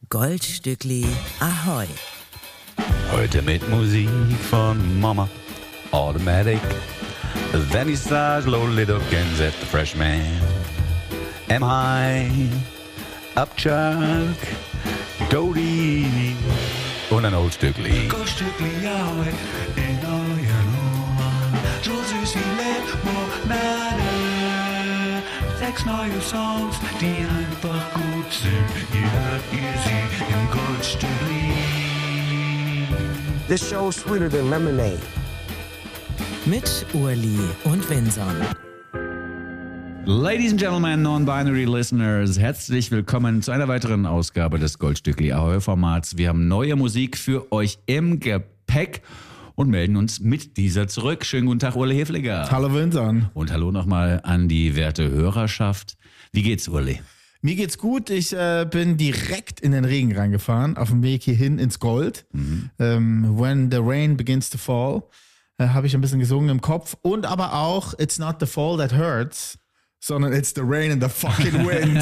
Goldstückli Ahoi. Heute mit Musik von Mama Automatic. Vernissage, Lolly Duckins at the Freshman. Am High, Upchuck, Dodie und ein Goldstückli. Goldstückli Ahoi in euren Ohren. So süß wie Limonade. 6 neue Songs, die einfach gut sind. Hier hört ihr sie im Goldstückli. This show's sweeter than lemonade. Mit Urli und Vinson. Ladies and Gentlemen, Non-Binary Listeners, herzlich willkommen zu einer weiteren Ausgabe des Goldstückli Ahoi Formats. Wir haben neue Musik für euch im Gepäck und melden uns mit dieser zurück. Schönen guten Tag, Urli Hefliger. Hallo Vinson. Und hallo nochmal an die werte Hörerschaft. Wie geht's, Urli? Mir geht's gut. Ich bin direkt in den Regen reingefahren, auf dem Weg hierhin ins Gold. When the rain begins to fall, habe ich ein bisschen gesungen im Kopf. Und aber auch It's not the fall that hurts, sondern it's the rain and the fucking wind.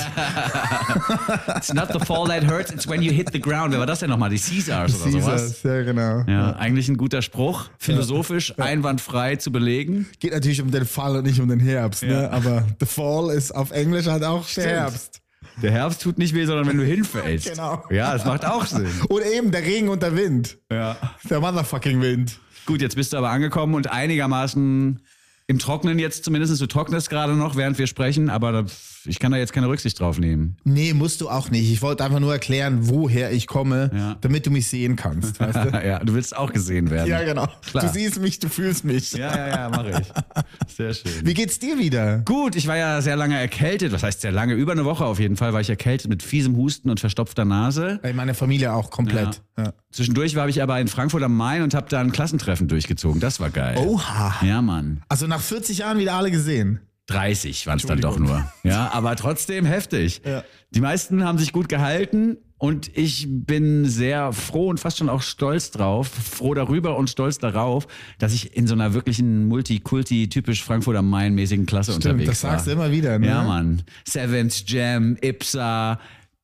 It's not the fall that hurts, it's when you hit the ground. Wer war das denn nochmal? Die Caesars oder sowas? Ja, genau. Ja, eigentlich ein guter Spruch. Philosophisch, einwandfrei zu belegen. Geht natürlich um den Fall und nicht um den Herbst, Ja. ne? Aber the fall ist auf Englisch halt auch der Herbst. Der Herbst tut nicht weh, sondern wenn du hinfällst. Genau. Ja, das macht auch Sinn. Und eben der Regen und der Wind. Ja. Der motherfucking Wind. Gut, jetzt bist du aber angekommen und einigermaßen im Trocknen jetzt zumindest. Du trocknest gerade noch, während wir sprechen, aber ich kann da jetzt keine Rücksicht drauf nehmen. Nee, musst du auch nicht. Ich wollte einfach nur erklären, woher ich komme, Ja. damit du mich sehen kannst. Weißt du? Ja, du willst auch gesehen werden. Ja, genau. Klar. Du siehst mich, du fühlst mich. Ja, mache ich. Sehr schön. Wie geht's dir wieder? Gut, ich war ja sehr lange erkältet. Was heißt sehr lange? Über eine Woche auf jeden Fall war ich erkältet mit fiesem Husten und verstopfter Nase. Ey, meine Familie auch komplett. Ja. Zwischendurch war ich aber in Frankfurt am Main und habe da ein Klassentreffen durchgezogen. Das war geil. Oha. Ja, Mann. Also nach 40 Jahren wieder alle gesehen. 30 waren es dann doch nur. Ja, aber trotzdem heftig. Ja. Die meisten haben sich gut gehalten und ich bin sehr froh und fast schon auch stolz drauf, froh darüber und stolz darauf, dass ich in so einer wirklichen Multikulti, typisch Frankfurt am Main-mäßigen Klasse unterwegs das war. sagst du immer wieder, ne? Ja, Mann. Seventh Jam, Ipsa,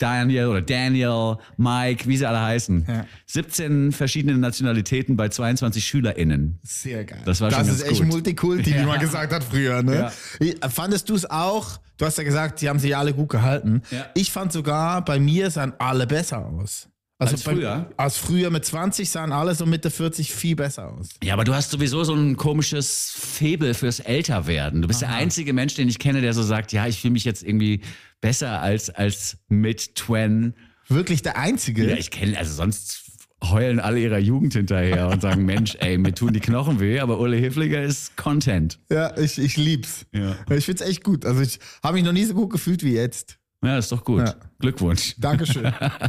Daniel, Mike, wie sie alle heißen. Ja. 17 verschiedene Nationalitäten bei 22 SchülerInnen. Sehr geil. Das war schon ganz ist echt gut. Multikulti, wie Ja. man gesagt hat früher, ne? Fandest du es auch? Du hast ja gesagt, sie haben sich alle gut gehalten. Ja. Ich fand sogar, bei mir sahen alle besser aus. Also Als früher? Als früher mit 20 sahen alle so Mitte 40 viel besser aus. Ja, aber du hast sowieso so ein komisches Faible fürs Älterwerden. Du bist der einzige Mensch, den ich kenne, der so sagt, ja, ich fühle mich jetzt irgendwie besser als mit Twen. Wirklich der Einzige? Ja, ich kenne, also sonst heulen alle ihrer Jugend hinterher und sagen, Mensch, ey, mir tun die Knochen weh, aber Urli Hefliger ist Content. Ja, ich lieb's. Ja. Ich find's echt gut. Also ich habe mich noch nie so gut gefühlt wie jetzt. Ja, ist doch gut. Ja. Glückwunsch. Dankeschön.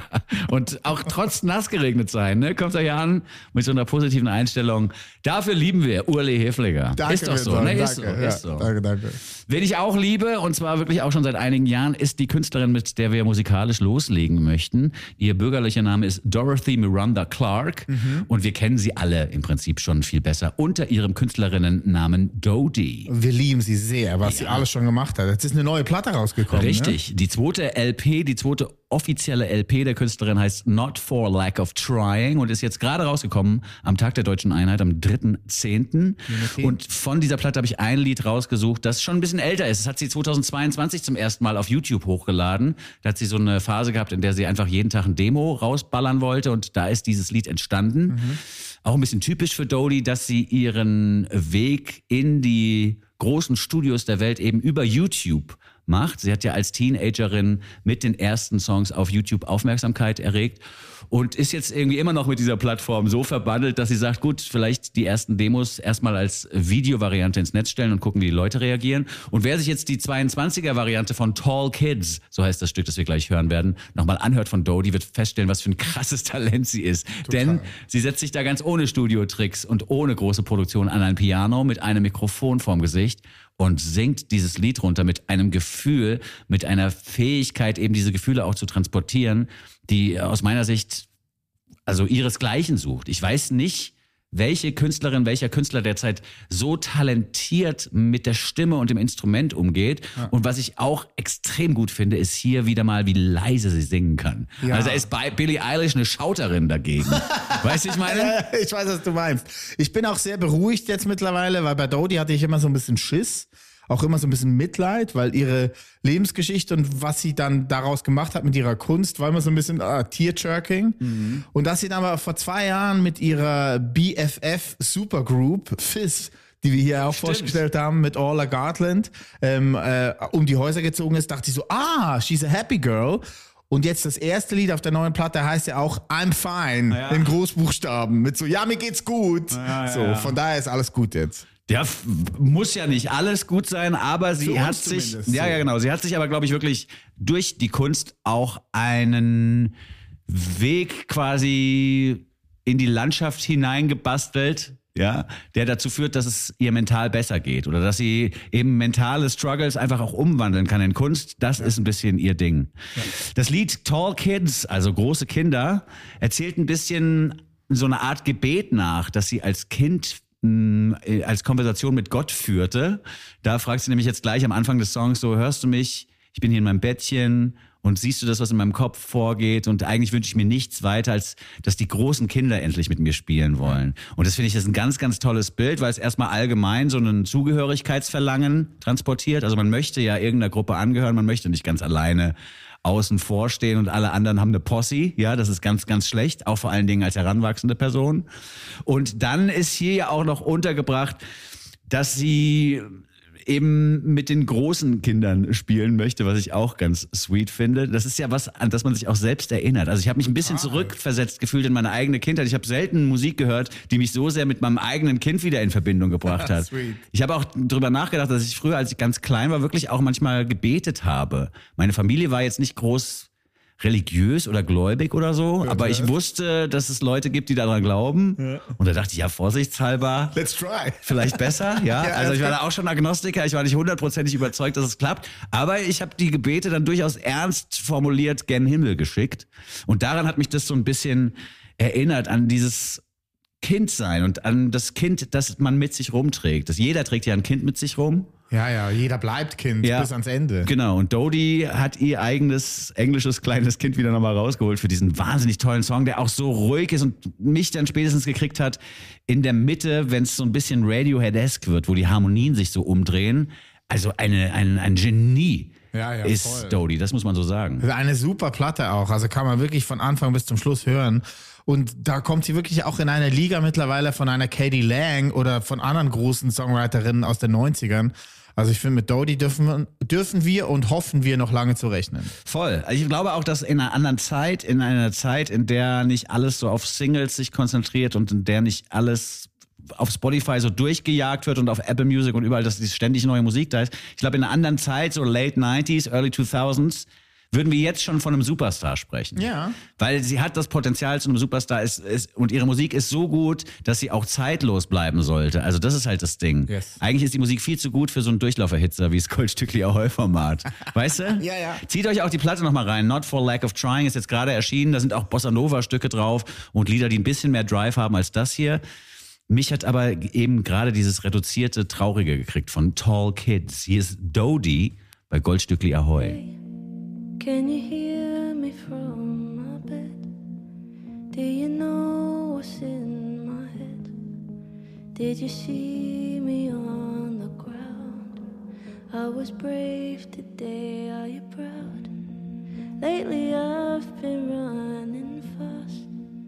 Und auch trotz nass geregnet sein, ne? Kommt euch an mit so einer positiven Einstellung. Dafür lieben wir Urli Hefliger. Danke, Ist doch so, Vinson, ne? Ist danke. so, Ja, ist so. Danke. Wen ich auch liebe, und zwar wirklich auch schon seit einigen Jahren, ist die Künstlerin, mit der wir musikalisch loslegen möchten. Ihr bürgerlicher Name ist Dorothy Miranda Clark und wir kennen sie alle im Prinzip schon viel besser unter ihrem Künstlerinnennamen Dodie. Wir lieben sie sehr, was sie alles schon gemacht hat. Jetzt ist eine neue Platte rausgekommen. Richtig, die zweite LP, die zweite offizielle LP der Künstlerin heißt Not for Lack of Trying und ist jetzt gerade rausgekommen am Tag der Deutschen Einheit, am 3.10. Und von dieser Platte habe ich ein Lied rausgesucht, das schon ein bisschen älter ist. Das hat sie 2022 zum ersten Mal auf YouTube hochgeladen. Da hat sie so eine Phase gehabt, in der sie einfach jeden Tag ein Demo rausballern wollte und da ist dieses Lied entstanden. Auch ein bisschen typisch für Dodie, dass sie ihren Weg in die großen Studios der Welt eben über YouTube macht. Sie hat ja als Teenagerin mit den ersten Songs auf YouTube Aufmerksamkeit erregt und ist jetzt irgendwie immer noch mit dieser Plattform so verbandelt, dass sie sagt, gut, vielleicht die ersten Demos erstmal als Videovariante ins Netz stellen und gucken, wie die Leute reagieren. Und wer sich jetzt die 22er-Variante von Tall Kids, so heißt das Stück, das wir gleich hören werden, nochmal anhört von Dodie, wird feststellen, was für ein krasses Talent sie ist. Denn sie setzt sich da ganz ohne Studiotricks und ohne große Produktion an ein Piano mit einem Mikrofon vorm Gesicht und singt dieses Lied runter mit einem Gefühl, mit einer Fähigkeit, eben diese Gefühle auch zu transportieren, die aus meiner Sicht also ihresgleichen sucht. Ich weiß nicht, welche Künstlerin, welcher Künstler derzeit so talentiert mit der Stimme und dem Instrument umgeht. Ja. Und was ich auch extrem gut finde, ist hier wieder mal, wie leise sie singen kann. Ja. Also da ist bei Billie Eilish eine Schauterin dagegen. Weißt du, ich meine? Ja, ich weiß, was du meinst. Ich bin auch sehr beruhigt jetzt mittlerweile, weil bei Dodie hatte ich immer so ein bisschen Schiss. Auch immer so ein bisschen Mitleid, weil ihre Lebensgeschichte und was sie dann daraus gemacht hat mit ihrer Kunst, war immer so ein bisschen Tear-jerking. Mhm. Und dass sie dann aber vor 2 Jahren mit ihrer BFF Supergroup, Fizz, die wir hier auch vorgestellt haben, mit Orla Gartland, um die Häuser gezogen ist, dachte ich so, she's a happy girl. Und jetzt das erste Lied auf der neuen Platte heißt ja auch I'm Fine, in Großbuchstaben, mit so, mir geht's gut. Von daher ist alles gut jetzt. Ja, muss ja nicht alles gut sein, aber sie hat sich, genau, sie hat sich aber, glaube ich, wirklich durch die Kunst auch einen Weg quasi in die Landschaft hineingebastelt, ja, der dazu führt, dass es ihr mental besser geht oder dass sie eben mentale Struggles einfach auch umwandeln kann in Kunst. Das ist ein bisschen ihr Ding. Ja. Das Lied Tall Kids, also große Kinder, erzählt ein bisschen so eine Art Gebet nach, dass sie als Kind als Konversation mit Gott führte. Da fragst du nämlich jetzt gleich am Anfang des Songs so, hörst du mich? Ich bin hier in meinem Bettchen und siehst du das, was in meinem Kopf vorgeht? Und eigentlich wünsche ich mir nichts weiter, als dass die großen Kinder endlich mit mir spielen wollen. Und das finde ich, das ist ein ganz, ganz tolles Bild, weil es erstmal allgemein so ein Zugehörigkeitsverlangen transportiert. Also man möchte ja irgendeiner Gruppe angehören, man möchte nicht ganz alleine außen vor stehen und alle anderen haben eine Posse. Ja, das ist ganz, ganz schlecht, auch vor allen Dingen als heranwachsende Person. Und dann ist hier ja auch noch untergebracht, dass sie eben mit den großen Kindern spielen möchte, was ich auch ganz sweet finde. Das ist ja was, an das man sich auch selbst erinnert. Also ich habe mich ein bisschen zurückversetzt gefühlt in meine eigene Kindheit. Ich habe selten Musik gehört, die mich so sehr mit meinem eigenen Kind wieder in Verbindung gebracht hat. Ich habe auch drüber nachgedacht, dass ich früher, als ich ganz klein war, wirklich auch manchmal gebetet habe. Meine Familie war jetzt nicht groß religiös oder gläubig oder so, aber ich wusste, dass es Leute gibt, die daran glauben. Ja. Und da dachte ich, ja, vorsichtshalber. Let's try. Vielleicht besser, ja. Also ich war da auch schon Agnostiker, ich war nicht 100% überzeugt, dass es klappt. Aber ich habe die Gebete dann durchaus ernst formuliert gen Himmel geschickt. Und daran hat mich das so ein bisschen erinnert an dieses Kindsein und an das Kind, das man mit sich rumträgt. Jeder trägt ja ein Kind mit sich rum. Ja, jeder bleibt Kind bis ans Ende. Genau, und Dodie hat ihr eigenes englisches kleines Kind wieder nochmal rausgeholt für diesen wahnsinnig tollen Song, der auch so ruhig ist und mich dann spätestens gekriegt hat in der Mitte, wenn es so ein bisschen Radiohead-esque wird, wo die Harmonien sich so umdrehen. Also ein Genie ist voll. Dodie, das muss man so sagen. Eine super Platte auch, also kann man wirklich von Anfang bis zum Schluss hören. Und da kommt sie wirklich auch in eine Liga mittlerweile von einer Katie Lang oder von anderen großen Songwriterinnen aus den 90ern. Also ich finde, mit Dodie dürfen wir und hoffen wir noch lange zu rechnen. Voll. Also ich glaube auch, dass in einer anderen Zeit, in einer Zeit, in der nicht alles so auf Singles sich konzentriert und in der nicht alles auf Spotify so durchgejagt wird und auf Apple Music und überall, dass ständig neue Musik da ist. Ich glaube, in einer anderen Zeit, so Late 90s, Early 2000s, würden wir jetzt schon von einem Superstar sprechen. Ja. Weil sie hat das Potenzial zu einem Superstar und ihre Musik ist so gut, dass sie auch zeitlos bleiben sollte. Also das ist halt das Ding. Yes. Eigentlich ist die Musik viel zu gut für so einen Durchlauferhitzer wie das Goldstückli Ahoi-Format. Weißt du? Ja. Zieht euch auch die Platte nochmal rein. Not for Lack of Trying ist jetzt gerade erschienen. Da sind auch Bossa-Nova-Stücke drauf und Lieder, die ein bisschen mehr Drive haben als das hier. Mich hat aber eben gerade dieses reduzierte Traurige gekriegt von Tall Kids. Hier ist Dodie bei Goldstückli Ahoi. Can you hear me from my bed? Do you know what's in my head? Did you see me on the ground? I was brave today, are you proud? Lately I've been running fast,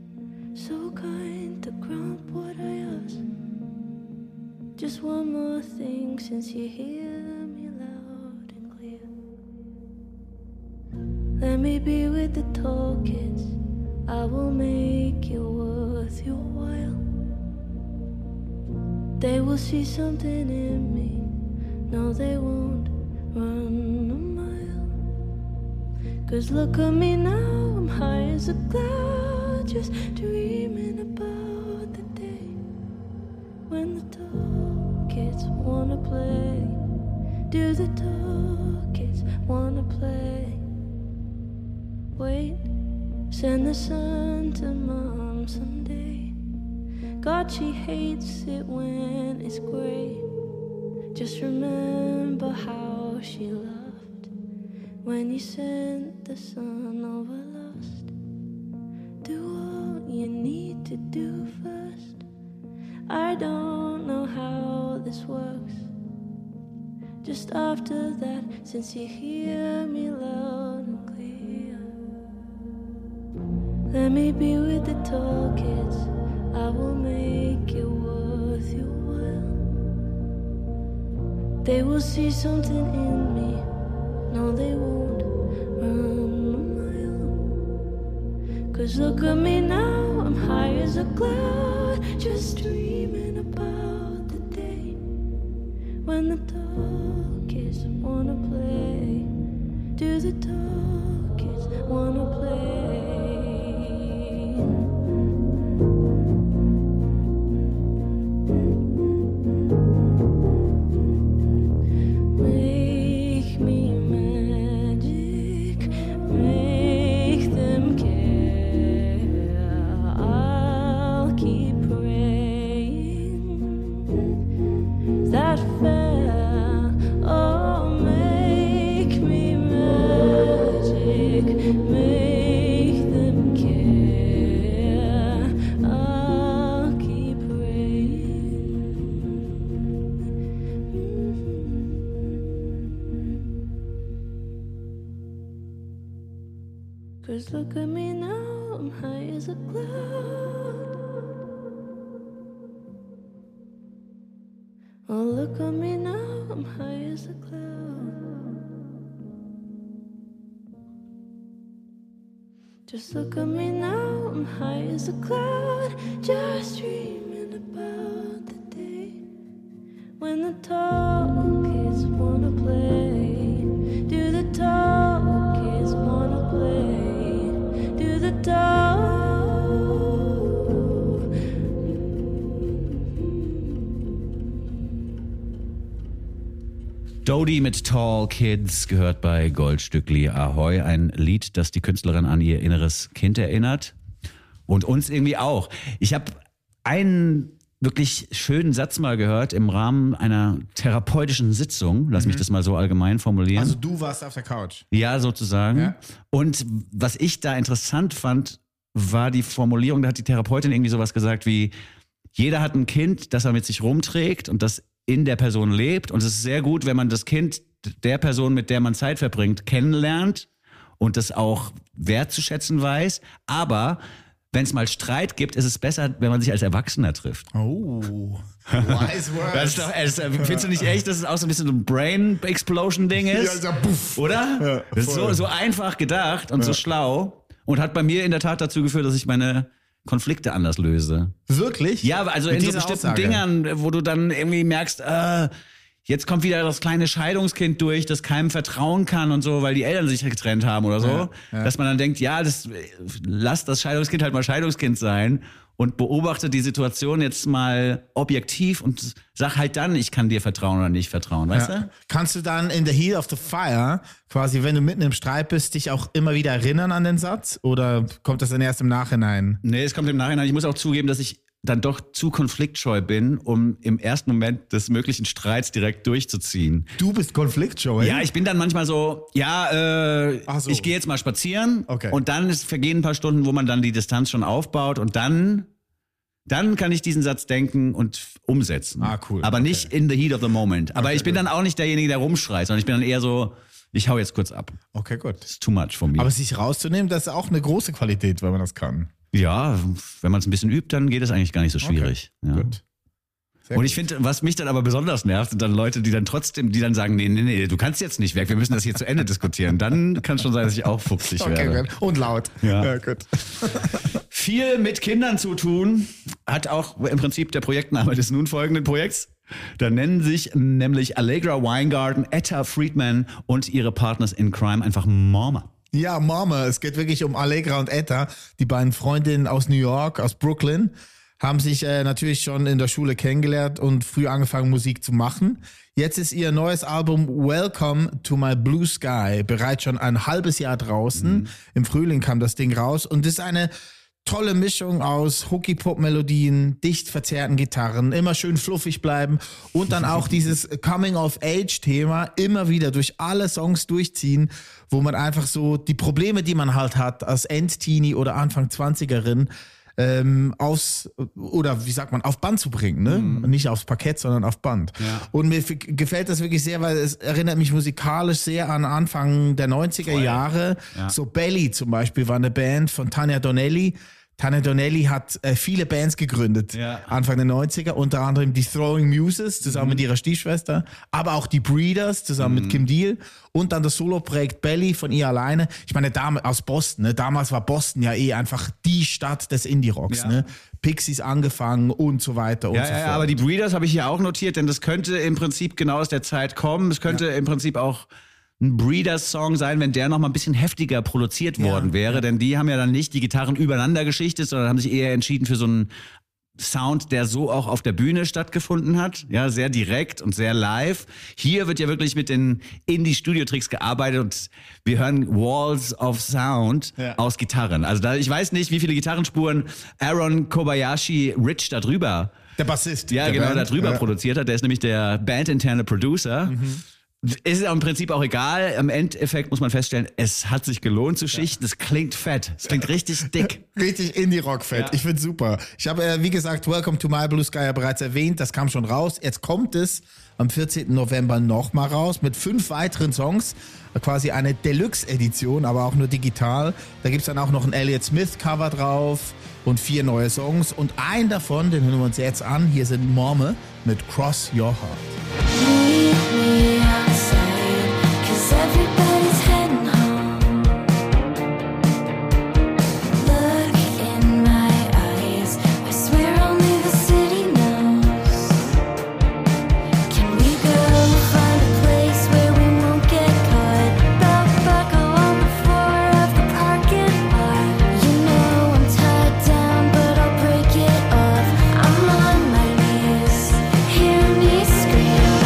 so kind to grant what I ask. Just one more thing since you hear me loud and clear. Let me be with the tall kids, I will make it worth your while. They will see something in me, no they won't run a mile. 'Cause look at me now, I'm high as a cloud, just dreaming about the day when the tall kids wanna play. Do the tall kids wanna play? Wait, send the sun to mom someday, God, she hates it when it's gray. Just remember how she laughed when you sent the sun over lost. Do what you need to do first. I don't know how this works. Just after that, since you hear me loud and clear, let me be with the tall kids. I will make it worth your while. They will see something in me. No, they won't run a mile. 'Cause look at me now, I'm high as a cloud, just dreaming about the day when the tall kids wanna play. Do the tall kids wanna play? Make me magic, make them care. I'll keep praying that fair. Oh, make me magic, make them care. I'll keep praying. 'Cause look at me now, I'm high as a cloud. Oh, look at me now, I'm high as a cloud. Just look at me now, I'm high as a cloud. Just dreaming about the day when the tall kids wanna play. Do the tall kids wanna play? Do the tall. Dodie mit Tall Kids gehört bei Goldstückli Ahoi. Ein Lied, das die Künstlerin an ihr inneres Kind erinnert. Und uns irgendwie auch. Ich habe einen wirklich schönen Satz mal gehört im Rahmen einer therapeutischen Sitzung. Lass mich das mal so allgemein formulieren. Also du warst auf der Couch. Ja, sozusagen. Ja. Und was ich da interessant fand, war die Formulierung, da hat die Therapeutin irgendwie sowas gesagt wie, jeder hat ein Kind, das er mit sich rumträgt und das in der Person lebt. Und es ist sehr gut, wenn man das Kind der Person, mit der man Zeit verbringt, kennenlernt und das auch wertzuschätzen weiß. Aber wenn es mal Streit gibt, ist es besser, wenn man sich als Erwachsener trifft. Oh, wise words. Das ist doch, findest du nicht echt, dass es auch so ein bisschen so ein Brain-Explosion-Ding ist? Ja, puff. Oder? Ja, das ist so einfach gedacht und so schlau und hat bei mir in der Tat dazu geführt, dass ich meine Konflikte anders löse. Wirklich? Ja, also Mit in so dieser bestimmten Aussage? Dingern, wo du dann irgendwie merkst, jetzt kommt wieder das kleine Scheidungskind durch, das keinem vertrauen kann und so, weil die Eltern sich getrennt haben oder so. Ja, ja. Dass man dann denkt, ja, lass das Scheidungskind halt mal Scheidungskind sein und beobachte die Situation jetzt mal objektiv und sag halt dann, ich kann dir vertrauen oder nicht vertrauen, weißt du? Kannst du dann in the heat of the fire, quasi wenn du mitten im Streit bist, dich auch immer wieder erinnern an den Satz? Oder kommt das dann erst im Nachhinein? Nee, es kommt im Nachhinein. Ich muss auch zugeben, dass ich dann doch zu konfliktscheu bin, um im ersten Moment des möglichen Streits direkt durchzuziehen. Du bist konfliktscheu? Ja, ich bin dann manchmal so, Ach so. ich gehe jetzt mal spazieren Okay. und dann vergehen ein paar Stunden, wo man dann die Distanz schon aufbaut und dann kann ich diesen Satz denken und umsetzen. Ah, cool. Aber Okay. nicht in the heat of the moment. Aber Okay, ich bin gut. dann auch nicht derjenige, der rumschreit, sondern ich bin dann eher so, ich hau jetzt kurz ab. Okay, gut. It's too much for me. Aber sich rauszunehmen, das ist auch eine große Qualität, wenn man das kann. Ja, wenn man es ein bisschen übt, dann geht es eigentlich gar nicht so schwierig. Okay, Ja. gut. Sehr Und gut. ich finde, was mich dann aber besonders nervt, sind dann Leute, die dann sagen, nee, du kannst jetzt nicht weg, wir müssen das hier zu Ende diskutieren. Dann kann schon sein, dass ich auch fuchsig Okay, werde. gut. Und laut. Ja. Gut. Viel mit Kindern zu tun, hat auch im Prinzip der Projektname des nun folgenden Projekts. Da nennen sich nämlich Allegra Weingarten, Etta Friedman und ihre Partners in Crime einfach Mama. Ja, Mama, es geht wirklich um Allegra und Etta, die beiden Freundinnen aus New York, aus Brooklyn, haben sich natürlich schon in der Schule kennengelernt und früh angefangen, Musik zu machen. Jetzt ist ihr neues Album Welcome to My Blue Sky bereits schon ein halbes Jahr draußen. Im Frühling kam das Ding raus und ist eine tolle Mischung aus Hooky-Pop-Melodien, dicht verzerrten Gitarren, immer schön fluffig bleiben und dann auch dieses Coming-of-Age-Thema immer wieder durch alle Songs durchziehen, wo man einfach so die Probleme, die man halt hat als Endteenie oder Anfang 20erin, auf Band zu bringen, ne? Nicht aufs Parkett, sondern auf Band. Ja. Und mir gefällt das wirklich sehr, weil es erinnert mich musikalisch sehr an Anfang der 90er Jahre. Ja. So Belly zum Beispiel war eine Band von Tania Donnelly. Tania Donnelly hat viele Bands gegründet, Anfang der 90er, unter anderem die Throwing Muses zusammen mit ihrer Stiefschwester, aber auch die Breeders zusammen mit Kim Deal und dann das Soloprojekt Belly von ihr alleine. Ich meine, aus Boston, ne? Damals war Boston ja einfach die Stadt des Indie-Rocks, ne? Pixies angefangen und so weiter und so fort. Ja, aber die Breeders habe ich hier auch notiert, denn das könnte im Prinzip genau aus der Zeit kommen. Es könnte im Prinzip auch ein Breeders-Song sein, wenn der noch mal ein bisschen heftiger produziert worden wäre, denn die haben ja dann nicht die Gitarren übereinander geschichtet, sondern haben sich eher entschieden für so einen Sound, der so auch auf der Bühne stattgefunden hat, ja, sehr direkt und sehr live. Hier wird ja wirklich mit den Indie-Studio-Tricks gearbeitet und wir hören Walls of Sound aus Gitarren. Also ich weiß nicht, wie viele Gitarrenspuren Aaron Kobayashi Rich da drüber, der Bassist, da drüber produziert hat. Der ist nämlich der bandinterne Producer. Ist im Prinzip auch egal. Im Endeffekt muss man feststellen, es hat sich gelohnt zu schichten. Es klingt fett. Es klingt richtig dick. Richtig Indie-Rock-fett. Ja. Ich find's super. Ich habe, wie gesagt, Welcome to My Blue Sky ja bereits erwähnt. Das kam schon raus. Jetzt kommt es am 14. November nochmal raus mit 5 weiteren Songs. Quasi eine Deluxe-Edition, aber auch nur digital. Da gibt's dann auch noch ein Elliott Smith-Cover drauf und 4 neue Songs. Und einen davon, den hören wir uns jetzt an. Hier sind Morme mit Cross Your Heart. Everybody's heading home. Look in my eyes. I swear only the city knows. Can we go find a place where we won't get caught? Buckle on the floor of the parking lot. You know I'm tied down, but I'll break it off. I'm on my knees. Hear me scream.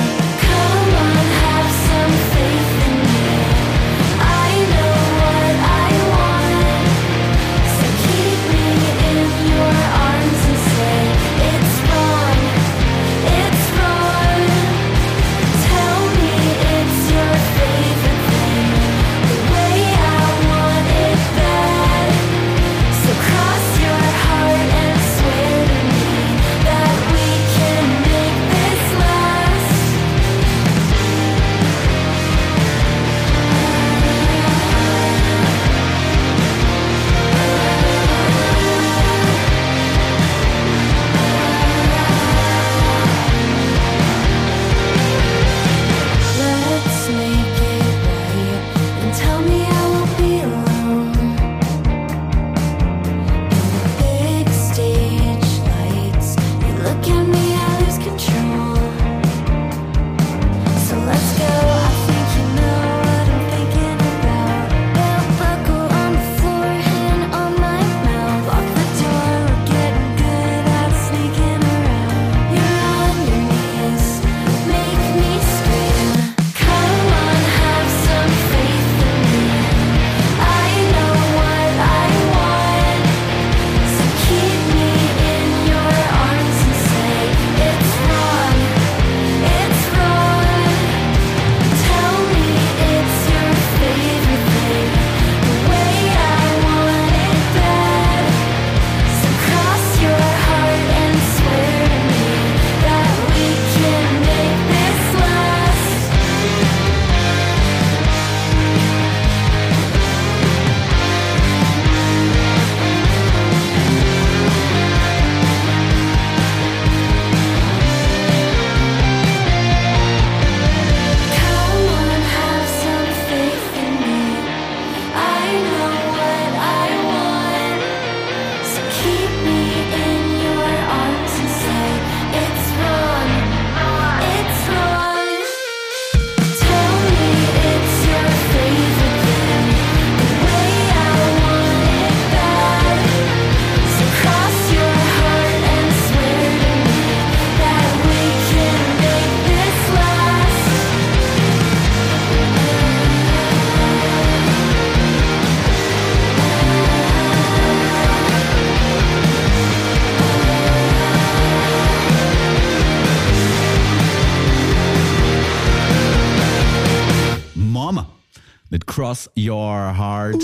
Cross Your Heart.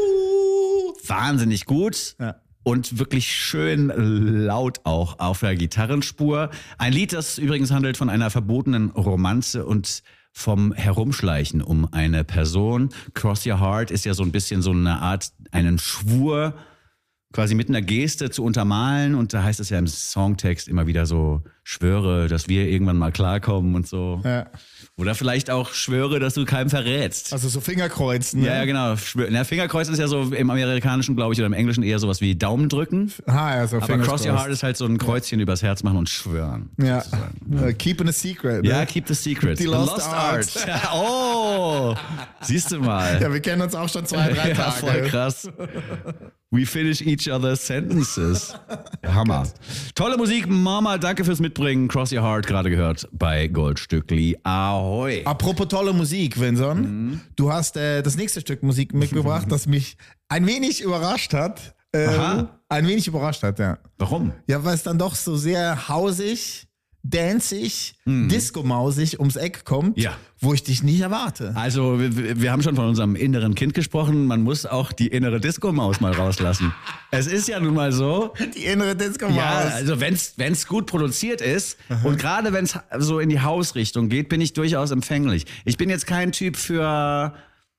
Wahnsinnig gut. Ja. Und wirklich schön laut auch auf der Gitarrenspur. Ein Lied, das übrigens handelt von einer verbotenen Romanze und vom Herumschleichen um eine Person. Cross Your Heart ist ja so ein bisschen so eine Art, einen Schwur quasi mit einer Geste zu untermalen. Und da heißt es ja im Songtext immer wieder so, schwöre, dass wir irgendwann mal klarkommen und so. Ja. Oder vielleicht auch schwöre, dass du keinem verrätst. Also so Fingerkreuzen. Ne? Ja, genau. Fingerkreuzen ist ja so im Amerikanischen, glaube ich, oder im Englischen eher sowas wie Daumen drücken. Ja, so Aber Cross Your Heart ist halt so ein Kreuzchen übers Herz machen und schwören. Ja. Keeping a secret. Ne? Ja, keep the secret. Die Lost Art. Oh, siehst du mal. Ja, wir kennen uns auch schon 2-3 Tage. Ja, voll krass. We finish each other's sentences. Hammer. Tolle Musik, Mama, danke fürs Mitbringen. Cross Your Heart, gerade gehört bei Goldstückli. Ahoi. Apropos tolle Musik, Vincent. Du hast das nächste Stück Musik mitgebracht, das mich ein wenig überrascht hat. Aha. Ein wenig überrascht hat, ja. Warum? Ja, weil es dann doch so sehr hausig, dancig, disco-mausig ums Eck kommt, Ja. wo ich dich nicht erwarte. Also, wir haben schon von unserem inneren Kind gesprochen. Man muss auch die innere Disco-Maus mal rauslassen. Es ist ja nun mal so. Die innere Disco-Maus. Ja, also wenn's gut produziert ist und gerade wenn es so in die Hausrichtung geht, bin ich durchaus empfänglich. Ich bin jetzt kein Typ für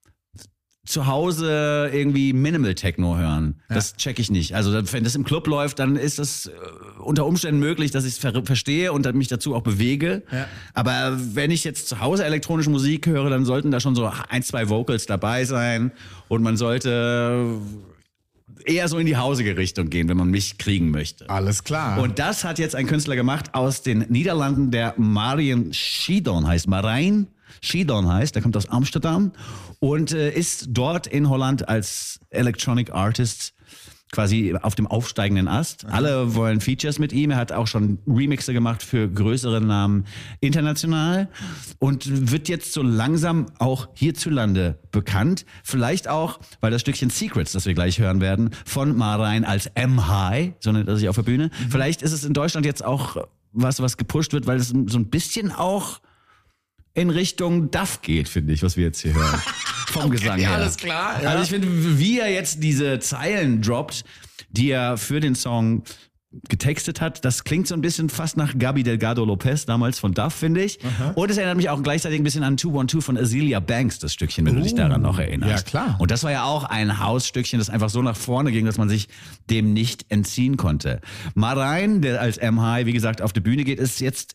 zu Hause irgendwie Minimal Techno hören. Das check ich nicht. Also wenn das im Club läuft, dann ist das unter Umständen möglich, dass ich es verstehe und mich dazu auch bewege. Ja. Aber wenn ich jetzt zu Hause elektronische Musik höre, dann sollten da schon so 1-2 Vocals dabei sein und man sollte eher so in die hausige Richtung gehen, wenn man mich kriegen möchte. Alles klar. Und das hat jetzt ein Künstler gemacht aus den Niederlanden, der Marijn Schiedon heißt. Marijn Schiedon heißt, der kommt aus Amsterdam und ist dort in Holland als Electronic Artist quasi auf dem aufsteigenden Ast. Alle wollen Features mit ihm. Er hat auch schon Remixe gemacht für größere Namen international und wird jetzt so langsam auch hierzulande bekannt. Vielleicht auch, weil das Stückchen Secrets, das wir gleich hören werden, von Marijn als M-High, so nennt er sich auf der Bühne. Vielleicht ist es in Deutschland jetzt auch was gepusht wird, weil es so ein bisschen auch in Richtung Duff geht, finde ich, was wir jetzt hier hören. Vom Gesang her. alles klar. Ja. Also ich finde, wie er jetzt diese Zeilen droppt, die er für den Song getextet hat, das klingt so ein bisschen fast nach Gaby Delgado Lopez, damals von Duff, finde ich. Und es erinnert mich auch gleichzeitig ein bisschen an 212 von Azealia Banks, das Stückchen, wenn du dich daran noch erinnerst. ja, klar. Und das war ja auch ein Hausstückchen, das einfach so nach vorne ging, dass man sich dem nicht entziehen konnte. Marijn, der als M-High, wie gesagt, auf die Bühne geht, ist jetzt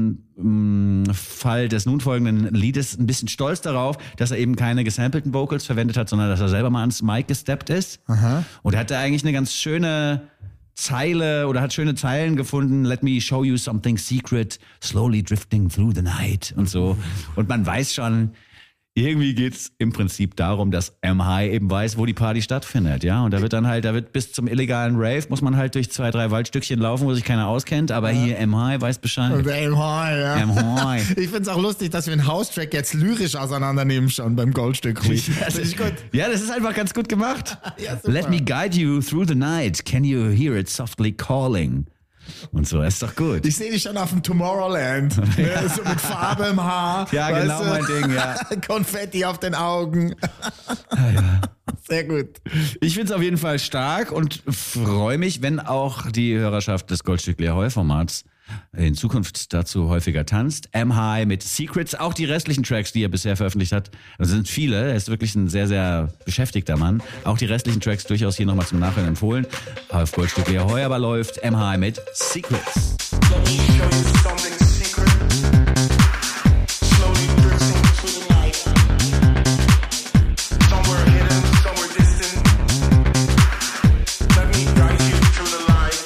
im Fall des nun folgenden Liedes ein bisschen stolz darauf, dass er eben keine gesampelten Vocals verwendet hat, sondern dass er selber mal ans Mic gesteppt ist. Und er hat da eigentlich eine ganz schöne Zeile oder hat schöne Zeilen gefunden. Let me show you something secret, slowly drifting through the night und so. Und man weiß schon, irgendwie geht's im Prinzip darum, dass M-High eben weiß, wo die Party stattfindet, ja. Und da wird bis zum illegalen Rave, muss man halt durch 2-3 Waldstückchen laufen, wo sich keiner auskennt, aber hier M-High weiß Bescheid. Der M-High, ja. M-High. Ich finde es auch lustig, dass wir einen House-Track jetzt lyrisch auseinandernehmen schon beim Goldstück. Finde ich gut. Ja, das ist einfach ganz gut gemacht. Ja, super. Let me guide you through the night. Can you hear it softly calling? Und so, ist doch gut. Ich sehe dich schon auf dem Tomorrowland. Ne, so mit Farbe im Haar. Ja, weißt genau du? mein Ding, ja. Konfetti auf den Augen. Sehr gut. Ich finde es auf jeden Fall stark und freue mich, wenn auch die Hörerschaft des Goldstückli Ahoi-Formats in Zukunft dazu häufiger tanzt. M-High mit Secrets, auch die restlichen Tracks, die er bisher veröffentlicht hat, das sind viele, er ist wirklich ein sehr, sehr beschäftigter Mann. Auch die restlichen Tracks durchaus hier nochmal zum Nachhören empfohlen. Auf Goldstückli Ahoi aber läuft M-High mit Secrets. Let me show you something secret. Slowly drifting through the night. Somewhere hidden, somewhere distant. Let me guide you through the light.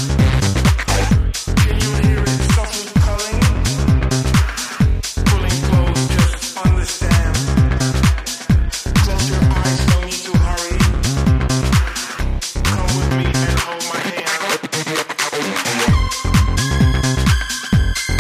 Can you hear it softly calling? Pulling close, just understand. Close your eyes, no need to hurry. Come with me and hold my hand.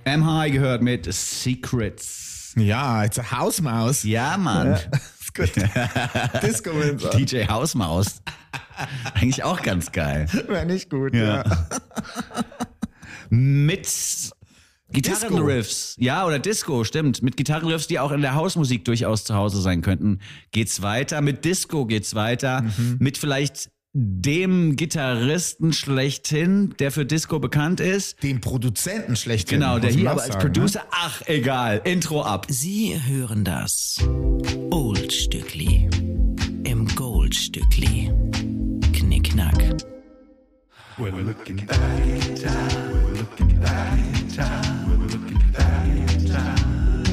Am High gehört mit Secrets. Ja, it's a Hausmaus. Ja, Mann. Ja, ist gut. Disco Windsor. DJ Hausmaus. Eigentlich auch ganz geil. Wäre nicht gut, Ja. ja. Mit Gitarrenriffs. Ja, oder Disco, stimmt. Mit Gitarrenriffs, die auch in der Hausmusik durchaus zu Hause sein könnten, geht's weiter. Mit Disco geht's weiter. Mit vielleicht dem Gitarristen schlechthin, der für Disco bekannt ist. Den Produzenten schlechthin. Genau, der muss man hier auch aber als sagen, Producer, ach egal, Intro ab. Sie hören das Old-Stückli im Gold-Stückli. Knickknack. We're looking back in time. We're looking back in time. We're looking back in time.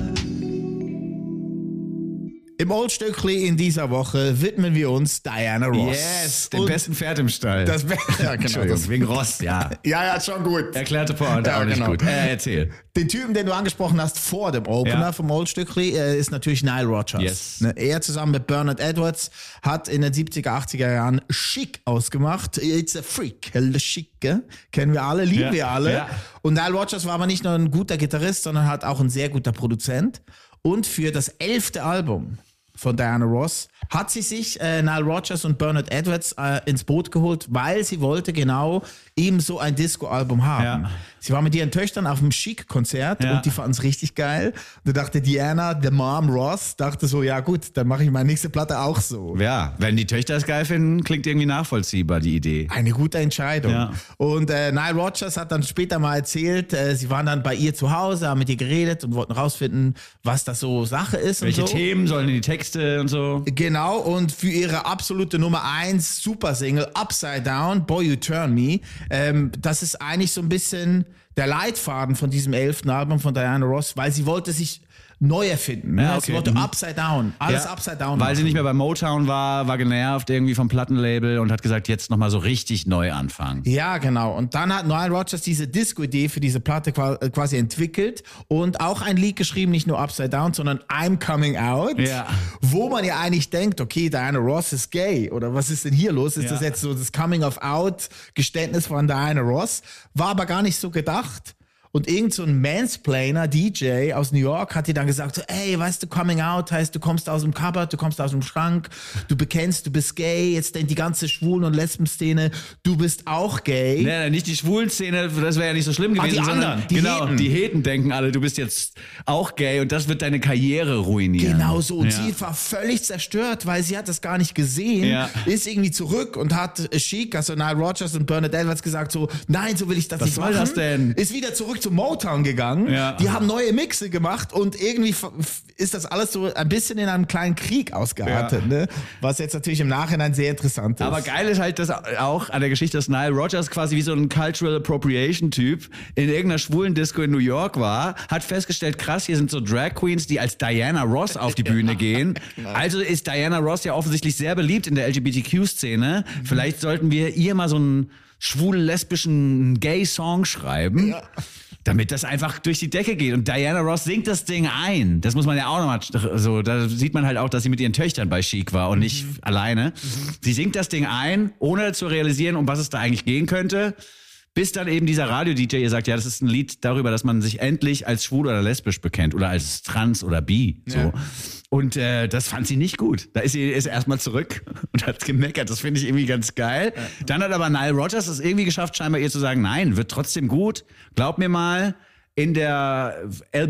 Im Old-Stückli in dieser Woche widmen wir uns Diana Ross. Yes, dem Und besten Pferd im Stall. ja, genau. Entschuldigung, wegen Ross, ja. Ja, schon gut. Erklärte Pointe Ja, auch nicht genau. gut. Erzähl. Den Typen, den du angesprochen hast vor dem Opener Ja. vom Old-Stückli, ist natürlich Nile Rodgers. Yes. Ne, er zusammen mit Bernard Edwards hat in den 70er, 80er Jahren Chic ausgemacht. It's a freak, the Chic, gell? Kennen wir alle, lieben Ja. wir alle. Ja. Und Nile Rodgers war aber nicht nur ein guter Gitarrist, sondern halt auch ein sehr guter Produzent. Und für das 11. Album von Diana Ross hat sie sich Nile Rodgers und Bernard Edwards ins Boot geholt, weil sie wollte genau eben so ein Disco-Album haben. Ja. Sie war mit ihren Töchtern auf einem Chic-Konzert Ja. und die fanden es richtig geil. Da dachte Diana, the Mom Ross, dachte so, ja gut, dann mache ich meine nächste Platte auch so. Ja, wenn die Töchter es geil finden, klingt irgendwie nachvollziehbar, die Idee. Eine gute Entscheidung. Ja. Und Nile Rodgers hat dann später mal erzählt, sie waren dann bei ihr zu Hause, haben mit ihr geredet und wollten rausfinden, was das so Sache ist Welche und so. Themen sollen in die Texte und so? Genau, und für ihre absolute Nummer 1 Supersingle Upside Down, Boy You Turn Me, das ist eigentlich so ein bisschen der Leitfaden von diesem 11. Album von Diana Ross, weil sie wollte sich neu erfinden. Ja, Ne? okay. Sie wollte Upside Down, alles Upside Down Weil sie machen. nicht mehr bei Motown war genervt irgendwie vom Plattenlabel und hat gesagt, jetzt nochmal so richtig neu anfangen. Ja, genau. Und dann hat Nile Rodgers diese Disco-Idee für diese Platte quasi entwickelt und auch ein Lied geschrieben, nicht nur Upside Down, sondern I'm Coming Out, Ja. wo man ja eigentlich denkt, okay, Diana Ross ist gay oder was ist denn hier los? Ist Ja. das jetzt so das Coming-of-Out-Geständnis von Diana Ross? War aber gar nicht so gedacht. Und irgend so ein Mansplainer, DJ aus New York, hat ihr dann gesagt, so, ey, weißt du, Coming Out heißt, du kommst aus dem Cupboard, du kommst aus dem Schrank, du bekennst, du bist gay, jetzt denkt die ganze Schwulen- und Lesben-Szene, du bist auch gay. Nee, nicht die Schwulenszene, das wäre ja nicht so schlimm gewesen, die sondern anderen, die genau, Heten. die Heten denken alle, du bist jetzt auch gay und das wird deine Karriere ruinieren. Genau so. Und Ja. sie war völlig zerstört, weil sie hat das gar nicht gesehen, Ja. ist irgendwie zurück und hat Chic, also Nile Rodgers und Bernard Edwards gesagt so, nein, so will ich das Was nicht soll machen. das denn? Ist wieder zurück zu Motown gegangen. Ja. Die haben neue Mixe gemacht und irgendwie ist das alles so ein bisschen in einem kleinen Krieg ausgeartet, ne? Was jetzt natürlich im Nachhinein sehr interessant ist. Aber geil ist halt das auch an der Geschichte, dass Nile Rodgers quasi wie so ein Cultural Appropriation Typ in irgendeiner schwulen Disco in New York war, hat festgestellt, krass, hier sind so Drag Queens, die als Diana Ross auf die Bühne gehen. Also ist Diana Ross ja offensichtlich sehr beliebt in der LGBTQ-Szene. Vielleicht sollten wir ihr mal so einen schwul-lesbischen Gay-Song schreiben. Damit das einfach durch die Decke geht. Und Diana Ross singt das Ding ein. Das muss man ja auch nochmal so, da sieht man halt auch, dass sie mit ihren Töchtern bei Chic war und nicht alleine. Sie singt das Ding ein, ohne zu realisieren, um was es da eigentlich gehen könnte. Bis dann eben dieser Radio-DJ ihr sagt, ja, das ist ein Lied darüber, dass man sich endlich als schwul oder lesbisch bekennt oder als trans oder bi. So. Ja. Und das fand sie nicht gut. Da ist sie erstmal zurück und hat gemeckert. Das finde ich irgendwie ganz geil. Dann hat aber Nile Rodgers es irgendwie geschafft, scheinbar ihr zu sagen, nein, wird trotzdem gut. Glaub mir mal, in der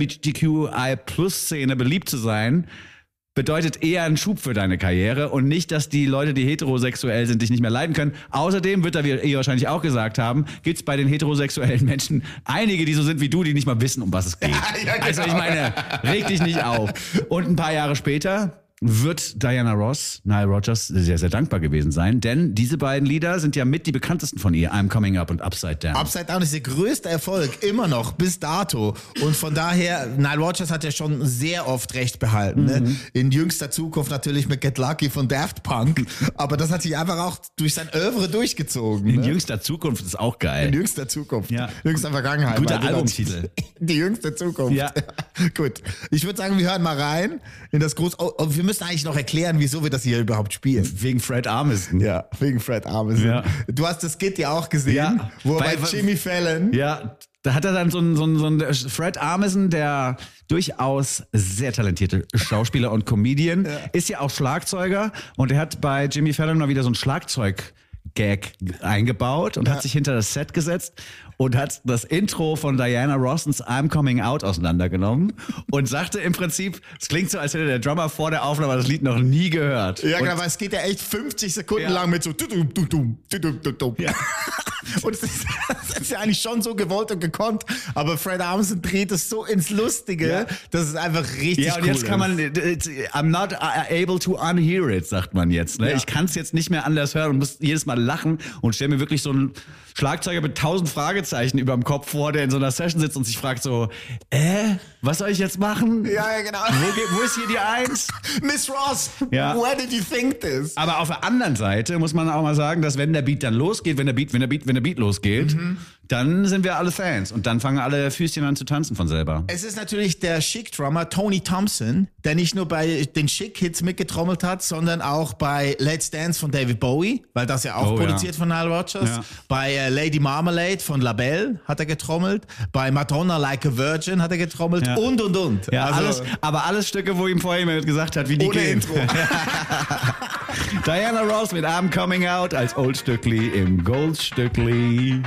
LGBTQI-Plus-Szene beliebt zu sein, bedeutet eher einen Schub für deine Karriere und nicht, dass die Leute, die heterosexuell sind, dich nicht mehr leiden können. Außerdem wird er, wie ihr wahrscheinlich auch gesagt haben, gibt es bei den heterosexuellen Menschen einige, die so sind wie du, die nicht mal wissen, um was es geht. Ja, genau. Also ich meine, reg dich nicht auf. Und ein paar Jahre später wird Diana Ross, Nile Rodgers, sehr, sehr dankbar gewesen sein, denn diese beiden Lieder sind ja mit die bekanntesten von ihr, I'm Coming Up und Upside Down. Upside Down ist ihr größter Erfolg, immer noch, bis dato. Und von daher, Nile Rodgers hat ja schon sehr oft recht behalten. Ne? In jüngster Zukunft natürlich mit Get Lucky von Daft Punk. Aber das hat sich einfach auch durch sein Oeuvre durchgezogen. In Ne? jüngster Zukunft ist auch geil. In jüngster Zukunft. Ja. Jüngster Vergangenheit. Guter Weil die Albumtitel. Die jüngste Zukunft. Ja. Gut. Ich würde sagen, wir hören mal rein in das wir müssen eigentlich noch erklären, wieso wir das hier überhaupt spielen. Wegen Fred Armisen. Ja, wegen Fred Armisen. Ja. Du hast das Skit ja auch gesehen, Ja. wo er Weil- bei Jimmy Fallon Ja, Da hat er dann so einen Fred Armisen, der durchaus sehr talentierte Schauspieler und Comedian, ist ja auch Schlagzeuger und er hat bei Jimmy Fallon mal wieder so ein Schlagzeug-Gag eingebaut und hat sich hinter das Set gesetzt und hat das Intro von Diana Rossens I'm Coming Out auseinandergenommen und sagte im Prinzip, es klingt so, als hätte der Drummer vor der Aufnahme das Lied noch nie gehört. Ja, genau, weil es geht ja echt 50 Sekunden lang mit so ja. Und es ist ja eigentlich schon so gewollt und gekonnt, aber Fred Armisen dreht es so ins Lustige, dass es einfach richtig cool ist. Ja, und jetzt kann man, I'm not able to unhear it, sagt man jetzt. Ne? Ja. Ich kann es jetzt nicht mehr anders hören und muss jedes Mal lachen und stelle mir wirklich so einen Schlagzeuger mit 1000 Fragezeichen über dem Kopf vor, der in so einer Session sitzt und sich fragt so, was soll ich jetzt machen? Ja, genau. Wo ist hier die Eins? Miss Ross, where did you think this? Aber auf der anderen Seite muss man auch mal sagen, dass wenn der Beat dann losgeht, wenn der Beat losgeht, dann sind wir alle Fans und dann fangen alle Füßchen an zu tanzen von selber. Es ist natürlich der Chic-Drummer Tony Thompson, der nicht nur bei den Chic-Hits mitgetrommelt hat, sondern auch bei Let's Dance von David Bowie, weil das ja auch produziert von Nile Rodgers. Ja. Bei Lady Marmalade von LaBelle hat er getrommelt. Bei Madonna Like a Virgin hat er getrommelt und. Ja, also, alles Stücke, wo ihm vorher jemand gesagt hat, wie die ohne gehen. Intro. Diana Ross mit I'm Coming Out als Oldstückli im Goldstückli.